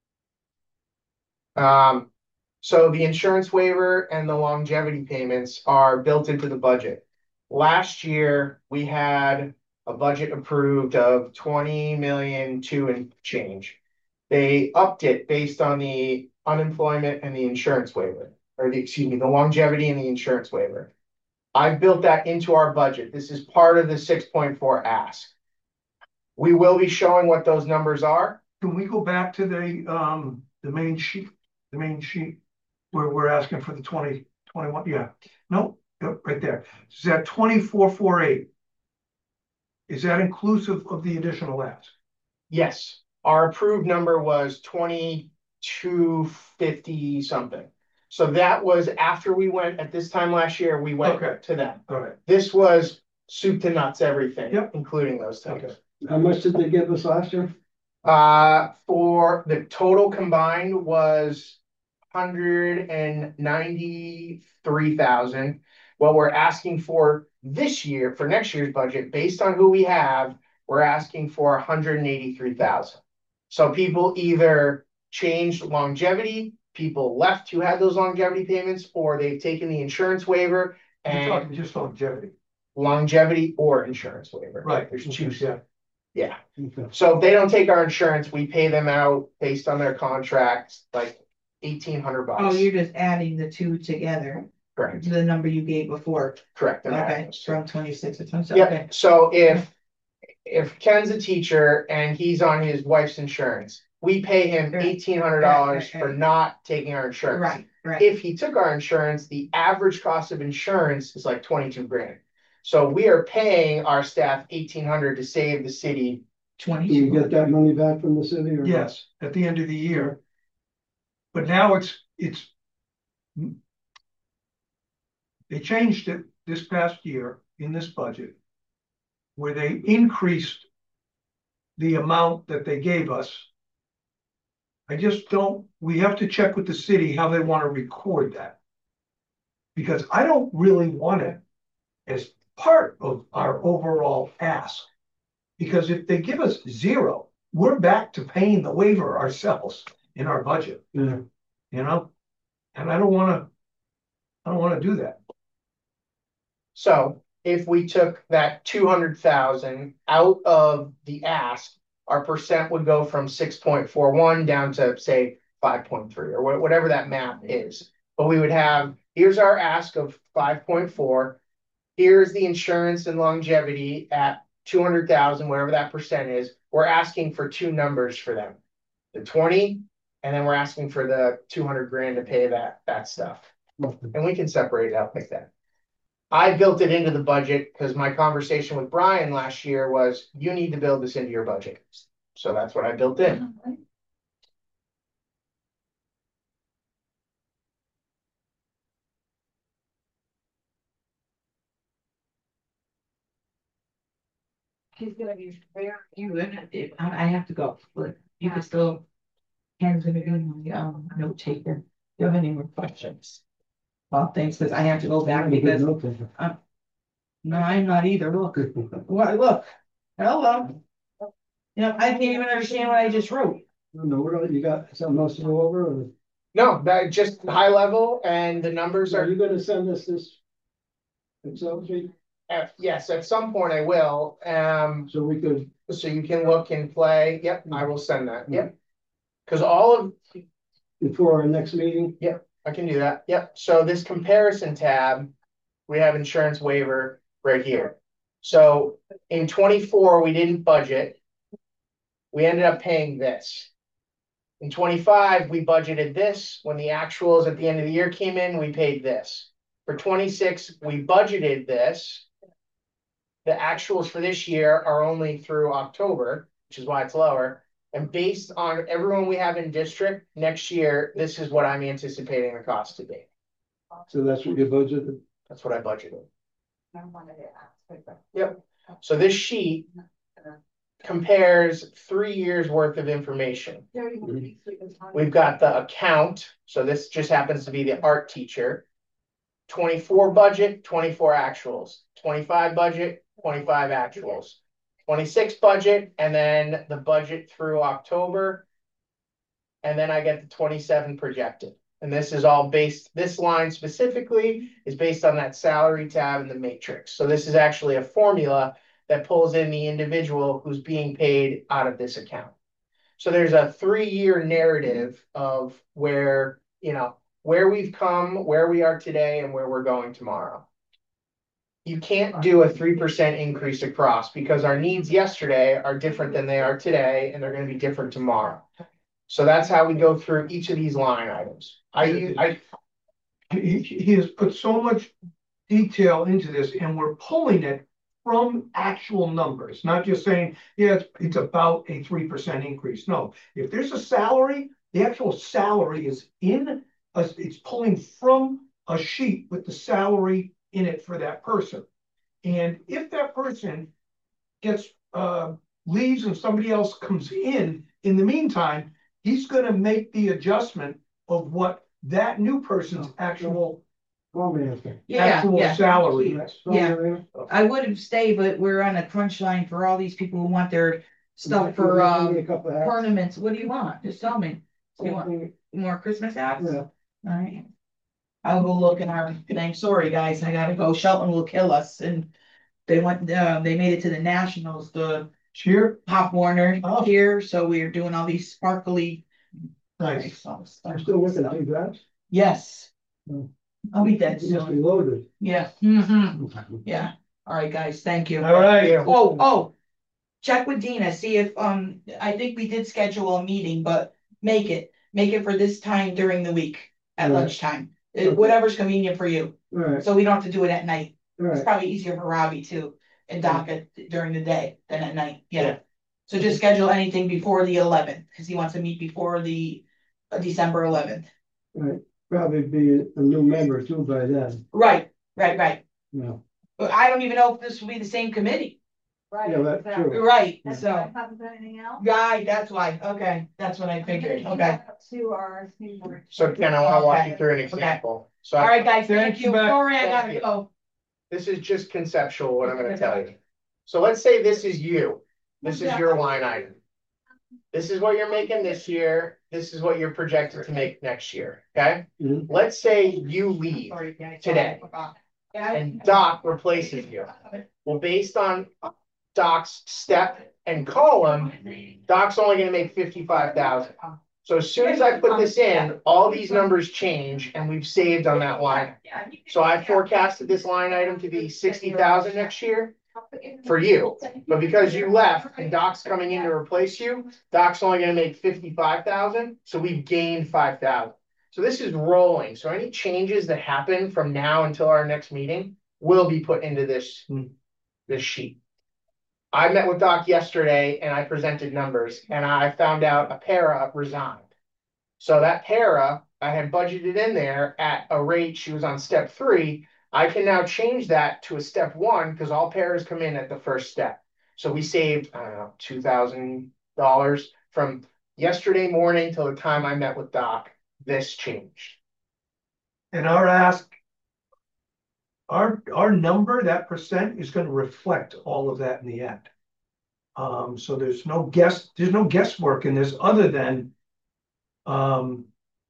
Um, so the insurance waiver and the longevity payments are built into the budget. Last year, we had a budget approved of twenty million two and change. They upped it based on the unemployment and the insurance waiver, or the, excuse me, the longevity and the insurance waiver. I built that into our budget. This is part of the six point four ask. We will be showing what those numbers are. Can we go back to the, um, the main sheet, the main sheet where we're asking for the twenty, twenty-one, yeah, no, yep, right there. Is that twenty-four, four, eight? Is that inclusive of the additional ask? Yes, our approved number was twenty-two fifty something. So that was after we went, at this time last year, we went Okay. to them. All right, This was soup to nuts, everything, Yep. including those things. okay. How much did they give us last year? Uh, for the total combined was hundred and ninety-three thousand. What we're asking for this year, for next year's budget, based on who we have, we're asking for hundred and eighty-three thousand. So people either changed longevity, people left who had those longevity payments, or they've taken the insurance waiver You're and talking just longevity, longevity or insurance waiver. right? There's two. Yeah, Yeah, Okay. so if they don't take our insurance, we pay them out based on their contract, like eighteen hundred bucks. Oh, you're just adding the two together Correct, to the number you gave before. correct. I'm adding Okay, those two. from twenty-six to twenty-seven, okay. Yeah, so if, if Ken's a teacher and he's on his wife's insurance, we pay him Right. eighteen hundred dollars Right, right, for right. not taking our insurance. Right, right. If he took our insurance, the average cost of insurance is like twenty-two grand. So we are paying our staff eighteen hundred to save the city. Do you Twenty-two. get that money back from the city or? not? Yes, at the end of the year. But now it's, it's. They changed it this past year in this budget. Where they increased. The amount that they gave us. I just don't, we have to check with the city how they want to record that. Because I don't really want it as part of our overall ask. Because if they give us zero, we're back to paying the waiver ourselves in our budget, Yeah, you know? And I don't wanna, I don't wanna do that. So if we took that two hundred thousand out of the ask, our percent would go from six point four one down to say five point three or wha- whatever that math is. But we would have, here's our ask of five point four. Here's the insurance and longevity at two hundred thousand, whatever that percent is. We're asking for two numbers for them. The twenty, and then we're asking for the two hundred grand to pay that, that stuff. And we can separate it out like that. I built it into the budget because my conversation with Brian last year was, you need to build this into your budget. So that's what I built in. She's gonna be very. You would, if, I, I have to go, but you can still. Ken's gonna be my, um, note taker. Do you have any more questions? Well, thanks, because I have to go back because, no, I'm not either, look, what, look, hello. You know, I can't even understand what I just wrote. No, what else? You got something else to go over or? No, that just high level and the numbers Are are, you gonna send us this? Excel sheet, uh, yes, at some point I will. Um, so we could, so you can look and play. Yep, I will send that. Yep. Cause all of, before our next meeting, I can do that. Yep. So this comparison tab, we have insurance waiver right here. So in twenty-four, we didn't budget. We ended up paying this. In twenty-five, we budgeted this. When the actuals at the end of the year came in, we paid this. For twenty-six, we budgeted this. The actuals for this year are only through October, which is why it's lower. And based on everyone we have in district, next year, this is what I'm anticipating the cost to be. so that's what you budgeted. That's what I budgeted. I wanted to ask, but- Yep. So this sheet compares three years worth of information. Thirty weeks we can talk. We've got the account, so this just happens to be the art teacher. Twenty-four budget, twenty-four actuals, twenty-five budget, twenty-five actuals. Twenty-six budget, and then the budget through October. And then I get the twenty-seven projected. And this is all based, this line specifically is based on that salary tab in the matrix. So this is actually a formula that pulls in the individual who's being paid out of this account. So there's a three-year narrative of where, you know, where we've come, where we are today, and where we're going tomorrow. You can't do a three percent increase across because our needs yesterday are different than they are today, and they're gonna be different tomorrow. So that's how we go through each of these line items. I, I, He, he has put so much detail into this and we're pulling it from actual numbers, not just saying, yeah, it's, it's about a three percent increase. No, if there's a salary, the actual salary is in, a, it's pulling from a sheet with the salary in it for that person. And if that person gets, uh, leaves and somebody else comes in, in the meantime, he's gonna make the adjustment of what that new person's actual, Call me after. Yeah, actual yeah. salary is. Yeah. I would have stayed, but we're on a crunch line for all these people who want their stuff for, A um, couple of hats. tournaments. What do you want? Just tell me. You want Yeah. more Christmas hats? Yeah. Alright. I'll go look in our thing. Sorry, guys, I gotta go. Shelton will kill us and they went, uh, they made it to the nationals. The Cheer, Pop Warner Oh. here, so we are doing all these sparkly. nice. I'm still working on two jobs. Yes. Hmm. I'll be dead It must be soon. loaded. Yeah, hmm yeah. All right, guys, thank you. All right, Yeah. Oh, oh. Check with Dina, see if, um, I think we did schedule a meeting, but make it, make it for this time during the week at Right. lunchtime. Uh, Okay. Whatever's convenient for you, All right, so we don't have to do it at night. all It's right. probably easier for Robbie too, and Doc at, during the day than at night, yeah. Yeah. So just schedule anything before the eleventh, cause he wants to meet before the uh, December eleventh. Right, probably be a new member too by then, Right, right, right. you know. But I don't even know if this will be the same committee. Right. Yeah, that's exactly. true. Right, That's so, why I haven't done anything else. right, that's why, okay, that's what I figured, okay. To our new board. So Ken, I wanna walk you Okay. through an Okay. example. So I- All right, guys, thank Thanks, you. Matt. Sorry, I Thank gotta you. go. this is just conceptual, what I'm gonna tell you. So let's say this is you, this is your line item. This is what you're making this year, this is what you're projected to make next year, okay? Mhm. Let's say you leave Sorry, guys. Today. and Doc replaces you. Well, based on Doc's step and column, Doc's only gonna make fifty-five thousand. So as soon as I put this in, all these numbers change and we've saved on that line. So I forecasted this line item to be sixty thousand next year for you. But because you left and Doc's coming in to replace you, Doc's only gonna make fifty-five thousand, so we've gained five thousand. So this is rolling, so any changes that happen from now until our next meeting will be put into this, Hmm. this sheet. I met with Doc yesterday and I presented numbers and I found out a para resigned. So that para, I had budgeted in there at a rate, she was on step three. I can now change that to a step one because all paras come in at the first step. So we saved, I don't know, two thousand dollars from yesterday morning till the time I met with Doc. This changed. And our ask. Our, our number, that percent is gonna reflect all of that in the end. Um, so there's no guess, there's no guesswork in this other than. Um.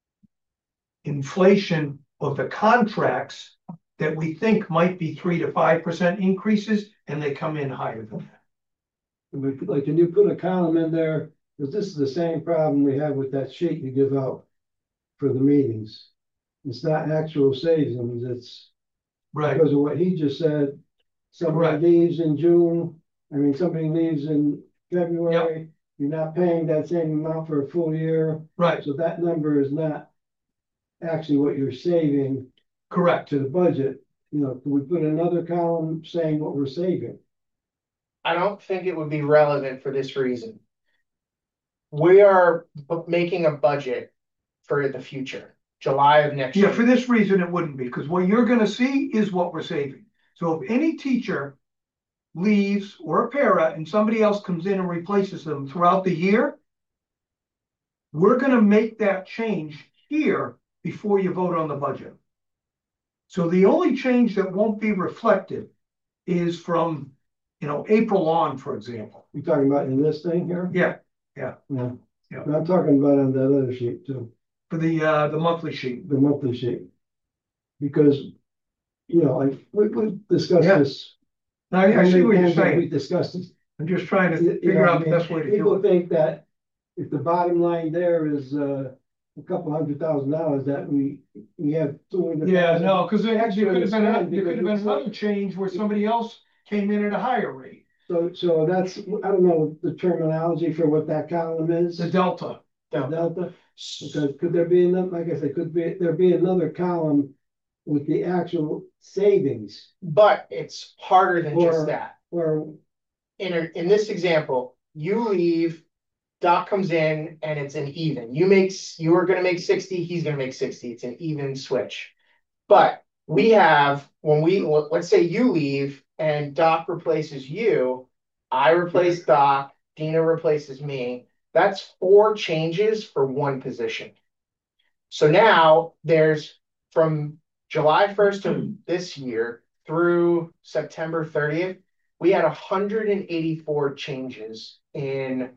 Inflation of the contracts that we think might be three to five percent increases, and they come in higher than that. But like, can you put a column in there, because this is the same problem we have with that sheet you give out for the meetings. It's not actual savings, it's Right, because of what he just said. Somebody Correct. leaves in June, I mean, somebody leaves in February, you're not paying that same amount for a full year, right, so that number is not actually what you're saving correct. to the budget. You know, can we put another column saying what we're saving? I don't think it would be relevant for this reason. We are bu- making a budget for the future, July of next Yeah, year. for this reason, it wouldn't be, because what you're gonna see is what we're saving. So if any teacher leaves or a para and somebody else comes in and replaces them throughout the year, we're gonna make that change here before you vote on the budget. So the only change that won't be reflected is from, you know, April on, for example. You talking about in this thing here? Yeah, Yeah. Yeah. And I'm talking about on that other sheet too, for the, uh, the monthly sheet. the monthly sheet. Because, you know, like, we, we discussed Yeah. this. Now, I see what you're We saying. discussed this. I'm just trying to You- you figure know, out I the mean, best way to do People it. think that if the bottom line there is, uh, a couple hundred thousand dollars, that we, we have two hundred. Yeah, no, because there Extra could have been, to another- spend there could have been because it's another change where somebody else came in at a higher rate, So, so that's, I don't know the terminology for what that column is. the delta. The delta, because could there be another, like I said, could be, there be another column with the actual savings But it's harder than Or- just that. or, In a, in this example, you leave, Doc comes in and it's an even. You make, s- you are gonna make sixty, he's gonna make sixty. It's an even switch. But we have, when we, let- let's say you leave and Doc replaces you, I replace Doc, Dina replaces me. That's four changes for one position. So now there's from July first of this year through September thirtieth, we had hundred and eighty-four changes in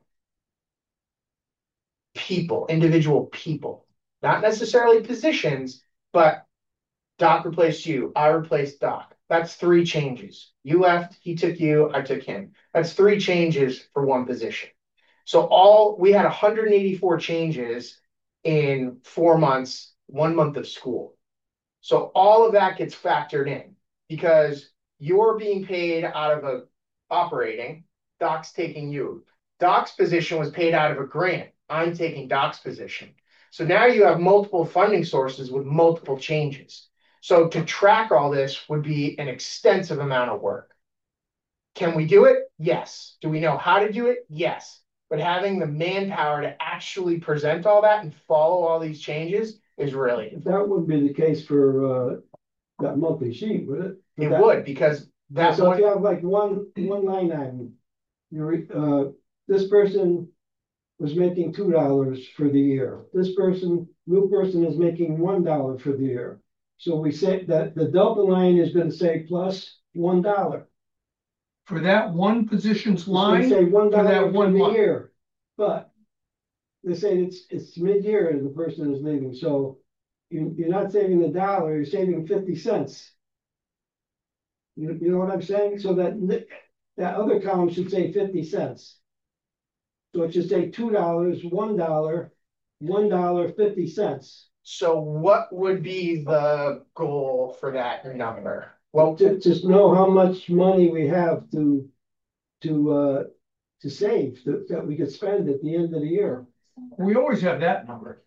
people, individual people, not necessarily positions, but Doc replaced you, I replaced Doc. That's three changes. You left, he took you, I took him. That's three changes for one position. So all, we had hundred and eighty-four changes in four months, one month of school. So all of that gets factored in because you're being paid out of a operating, Doc's taking you. Doc's position was paid out of a grant. I'm taking Doc's position. So now you have multiple funding sources with multiple changes. So to track all this would be an extensive amount of work. Can we do it? Yes. Do we know how to do it? Yes. But having the manpower to actually present all that and follow all these changes is really, That wouldn't be the case for, uh, that monthly sheet, would it? For it that- would, because that So if you one, have like one, one line item, you're, uh, this person was making two dollars for the year. This person, new person is making one dollar for the year. So we say that the delta line is gonna say plus one dollar. For that one position's It's gonna line, say one for dollar that for one the month. year, but they say it's, it's mid-year and the person is leaving, so you, you're not saving the dollar, you're saving fifty cents. You, you know what I'm saying? So that, li- that other column should say fifty cents. So it should say two dollars, one dollar, one dollar, fifty cents. so what would be the goal for that number? Well, To, just know how much money we have to, to, uh, to save, that, that we could spend at the end of the year. we always have that number.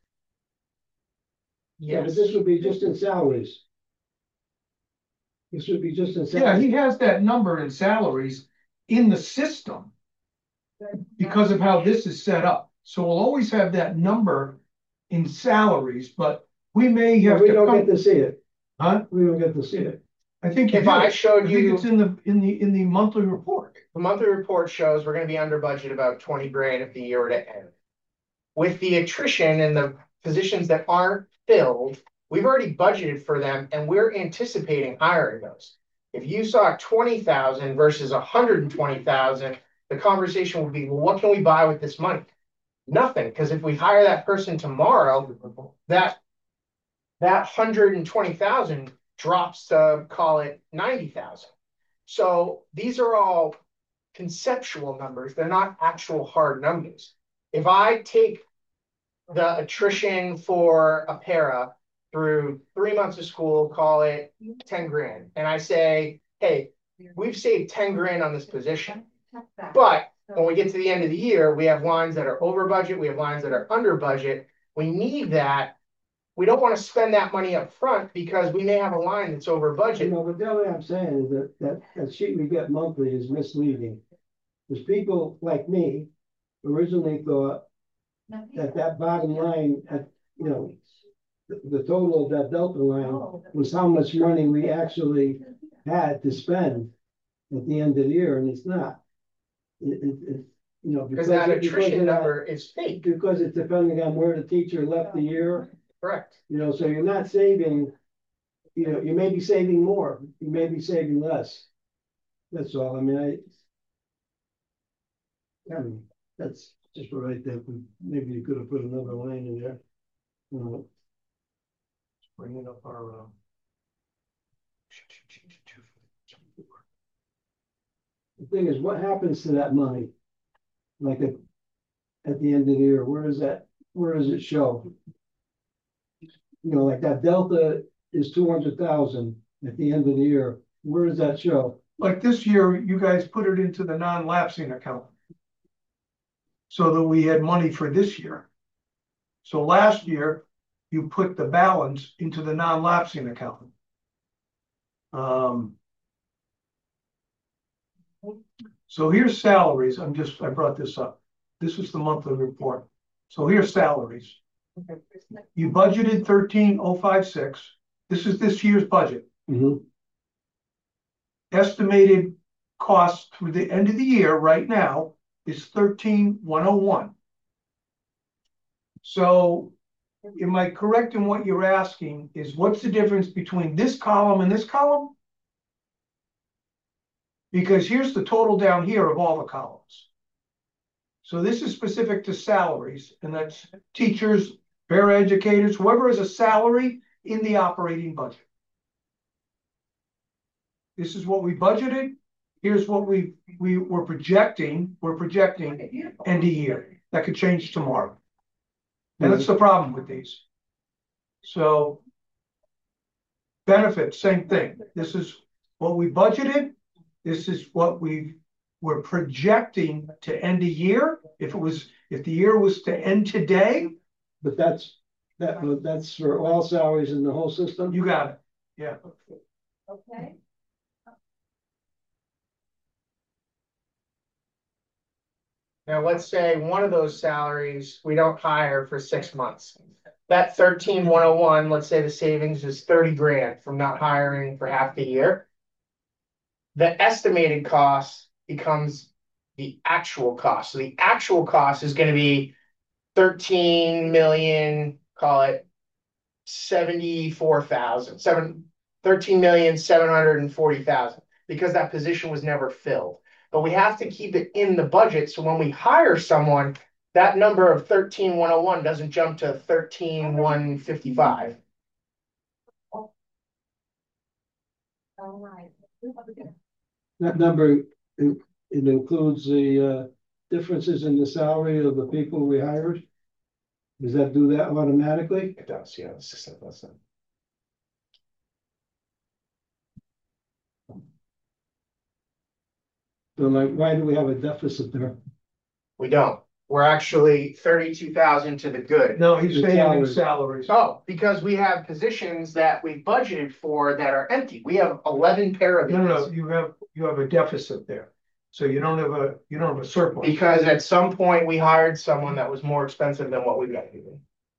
Yeah, but yes, this would be just in salaries. This would be just in Yeah, salaries. he has that number in salaries in the system because of how this is set up. So we'll always have that number in salaries, but we may Yeah, have we to don't get come, to see it. huh? We don't get to see it. I think you if do. I I showed think you, it's in the, in the, in the monthly report. the monthly report shows we're gonna be under budget about twenty grand if the year were to end. With the attrition and the positions that aren't filled, we've already budgeted for them and we're anticipating hiring those. If you saw twenty thousand versus hundred and twenty thousand, the conversation would be, well, what can we buy with this money? Nothing, because if we hire that person tomorrow, that that hundred and twenty thousand drops to call it ninety thousand. So these are all conceptual numbers. They're not actual hard numbers. If I take the attrition for a para through three months of school, call it ten grand, and I say, hey, we've saved ten grand on this position. But when we get to the end of the year, we have lines that are over budget, we have lines that are under budget. We need that. We don't want to spend that money up front because we may have a line that's over You budget. know, but the only I'm saying is that, that, that sheet we get monthly is misleading. Because people like me originally thought that that bottom line, at, you know, the, the total of that delta line was how much money we actually had to spend at the end of the year, and it's not. It, it, it, you know, Because because, that it- because attrition of that- number is fake, because it's depending on where the teacher left the year, correct? you know, so you're not saving, you know, you may be saving more, you may be saving less. That's all, I mean, I. I mean, that's just what I think, we- maybe you could have put another line in there. You know, Bringing up our, um. the thing is, what happens to that money? Like at, at the end of the year, where does that, where does it show? You know, like that delta is two hundred thousand at the end of the year, where does that show? Like this year, you guys put it into the non-lapsing account. So that we had money for this year. So last year, you put the balance into the non-lapsing account. Um. So here's salaries, I'm just, I brought this up. This is the monthly report. So here's salaries. You budgeted thirteen oh five six. This is this year's budget. Mhm. Estimated cost through the end of the year right now is thirteen one oh one. So am I correct in what you're asking is what's the difference between this column and this column? Because here's the total down here of all the columns. So this is specific to salaries, and that's teachers, paraeducators, whoever has a salary in the operating budget. This is what we budgeted. Here's what we, we were projecting, we're projecting end of year. That could change tomorrow. And that's the problem with these. So benefits, same thing. This is what we budgeted. This is what we were projecting to end a year. If it was, if the year was to end today, But that's, that, that's for all salaries in the whole system? you got it. Yeah. Okay. Now, let's say one of those salaries, we don't hire for six months. That thirteen one oh one, let's say the savings is thirty grand from not hiring for half the year. The estimated cost becomes the actual cost. So the actual cost is gonna be thirteen million, call it seventy-four thousand, seven, thirteen million, seven hundred and forty thousand, because that position was never filled. But we have to keep it in the budget, so when we hire someone, that number of thirteen one oh one doesn't jump to thirteen one fifty-five. All right. That number, it, it includes the, uh, differences in the salary of the people we hired? Does that do that automatically? It does, yeah, the system does that. So like, why do we have a deficit there? We don't. We're actually thirty-two thousand to the good. No, he's The saying in salaries. salaries. Oh, because we have positions that we budgeted for that are empty. We have eleven pair of No, no, no, these. you have, you have a deficit there. So you don't have a, you don't have a surplus. Because at some point we hired someone that was more expensive than what we got given.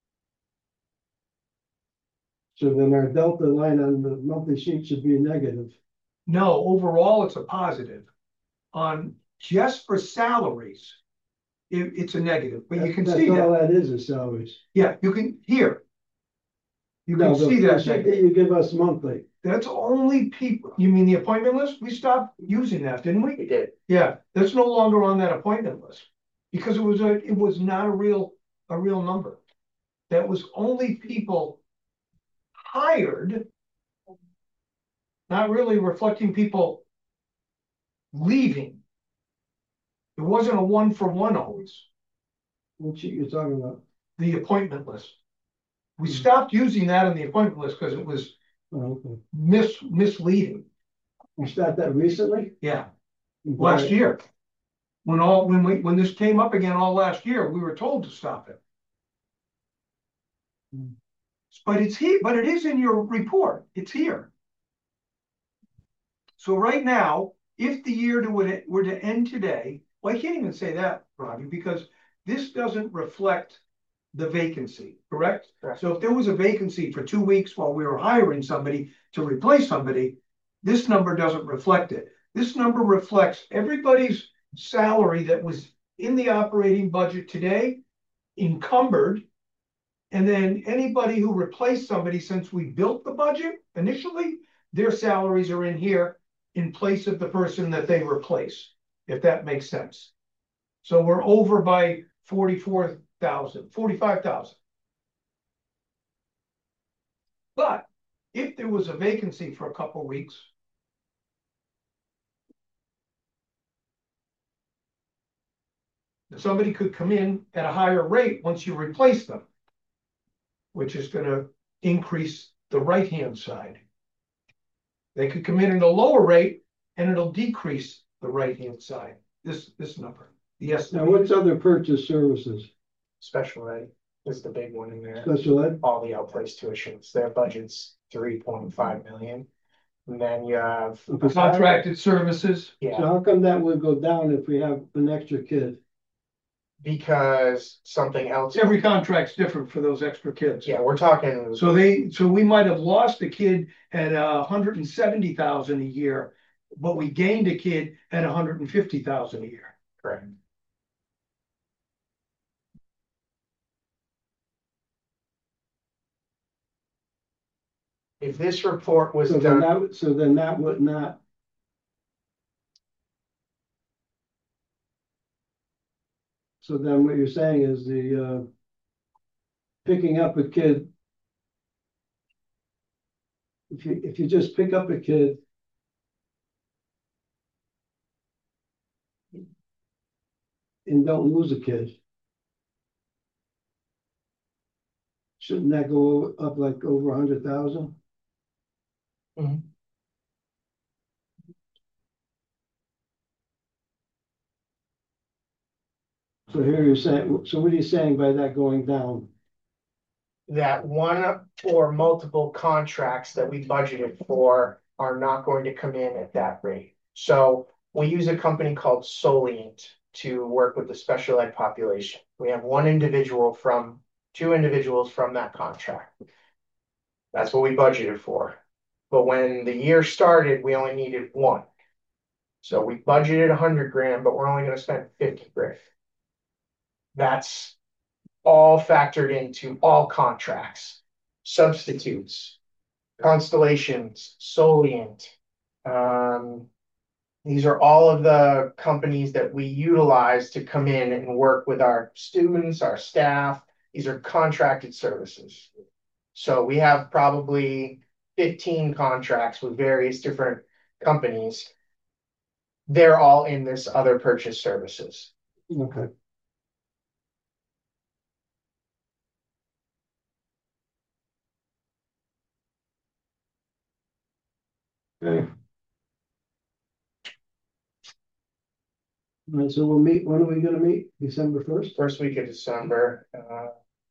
So then our delta line on the monthly sheet should be negative. No, overall, it's a positive. On just for salaries, it, it's a negative, but you can That's see all that. that is, is salaries. Yeah, you can, here. You No, can the see the that sheet negative. that you give us monthly. That's only people, you mean the appointment list? We stopped using that, didn't we? We did. Yeah, that's no longer on that appointment list. Because it was a, it was not a real, a real number. That was only people hired. Not really reflecting people leaving. It wasn't a one for one always, What sheet you talking about? the appointment list. We Hmm. stopped using that in the appointment list because it was Oh, okay. mis, misleading. You start that recently? Yeah, last year. When all, when we, when this came up again all last year, we were told to stop it. Hmm. But it's here, but it is in your report. It's here. So right now, if the year to, were to end today, well, I can't even say that, Robbie, because this doesn't reflect the vacancy, correct? Correct. So if there was a vacancy for two weeks while we were hiring somebody to replace somebody, this number doesn't reflect it. This number reflects everybody's salary that was in the operating budget today, encumbered, and then anybody who replaced somebody since we built the budget initially, their salaries are in here in place of the person that they replace, if that makes sense. So we're over by forty-four thousand, forty-five thousand. But if there was a vacancy for a couple of weeks, somebody could come in at a higher rate once you replace them, which is going to increase the right-hand side. They could come in at a lower rate and it'll decrease the right-hand side, this, this number. Yes. Now, what's other purchase services? Special ed is the big one in there. Special ed? All the outplaced tuitions, their budget's three point five million. And then you have, Contracted services. So yeah, how come that would go down if we have an extra kid? because something else. Every contract's different for those extra kids. Yeah, we're talking. So they, so we might have lost a kid at a hundred and seventy thousand a year, but we gained a kid at a hundred and fifty thousand a year. Correct. If this report was So then done, that, so then that would not. So then what you're saying is the, uh, picking up a kid. If you, if you just pick up a kid and don't lose a kid. Shouldn't that go up like over a hundred thousand? Mhm. So here you're saying, so what are you saying by that going down? That one or multiple contracts that we budgeted for are not going to come in at that rate. So we use a company called Solient to work with the special ed population. We have one individual from, two individuals from that contract. That's what we budgeted for. But when the year started, we only needed one. So we budgeted a hundred grand, but we're only gonna spend fifty grand. That's all factored into all contracts, substitutes, constellations, Solient. Um, these are all of the companies that we utilize to come in and work with our students, our staff. These are contracted services. So we have probably fifteen contracts with various different companies. They're all in this other purchase services. Okay. Okay. All right, so we'll meet, when are we gonna meet? December first? First week of December, uh,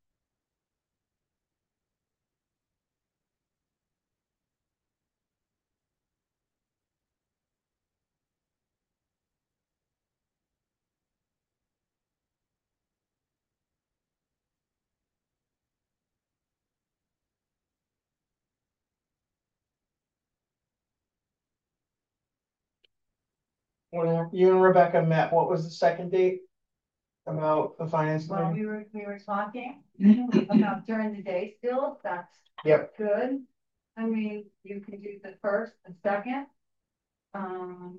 when you and Rebecca met, what was the second date? About the finance Well, committee? we were, we were talking Mhm. about during the day still, if that's Yep, good. I mean, you can do the first and second. Um.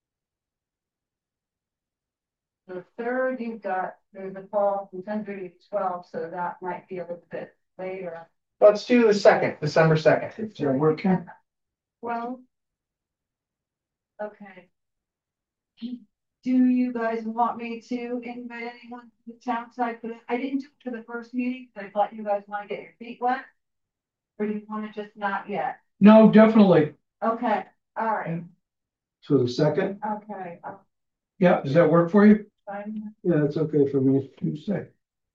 The third, you've got, there's a call from ten thirty to twelve, so that might be a little bit later. let's do the second, December second. Is that working? Well. Okay. Do you guys want me to invite anyone to the town side for that? I didn't do it for the first meeting, but I thought you guys wanna get your feet wet. Or do you wanna just not yet? No, definitely. Okay, alright, So the second? okay, I'll Yeah, does that work for you? find. Yeah, it's okay for me. You say.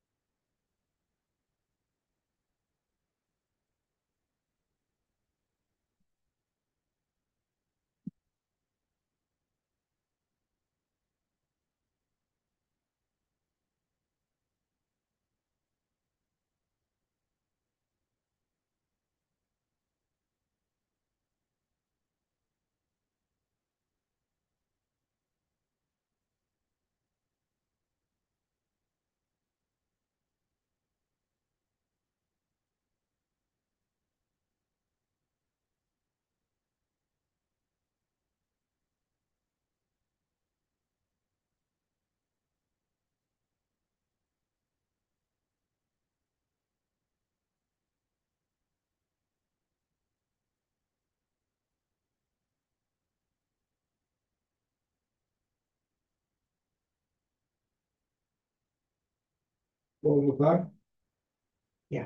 Twelve o'clock? Yeah.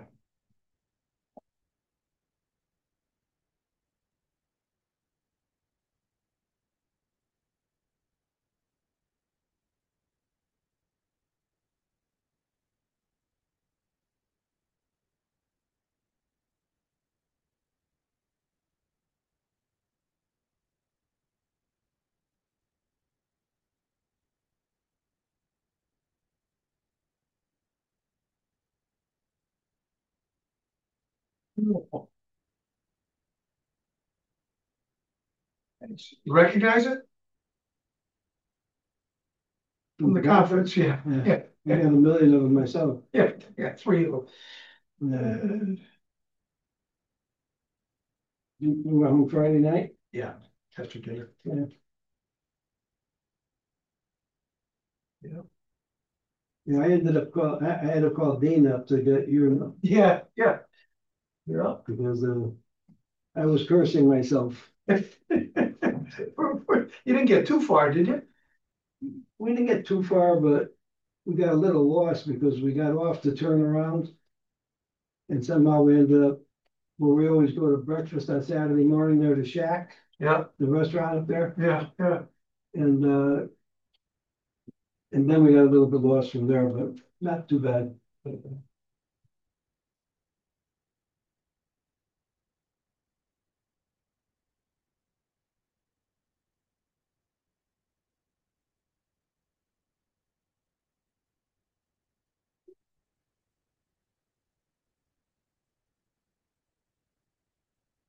You recognize it? From the conference, yeah, Yeah. yeah, I got a million of them myself. yeah, yeah, three of them. Yeah. Uh, You, you went home Friday night? Yeah, after dinner. Yeah. Yeah, Yeah, I ended up call, I, I had to call Dean up to get your, yeah, yeah. Yeah. because, uh, I was cursing myself. You didn't get too far, did you? We didn't get too far, but we got a little lost because we got off the turnaround. And somehow we ended up, where we always go to breakfast on Saturday morning there to Shack, Yeah, the restaurant up there, yeah, yeah. and, uh. And then we got a little bit lost from there, but not too bad.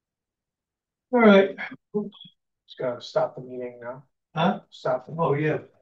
All right, Just gotta stop the meeting now. huh? Stop. the- Oh, yeah.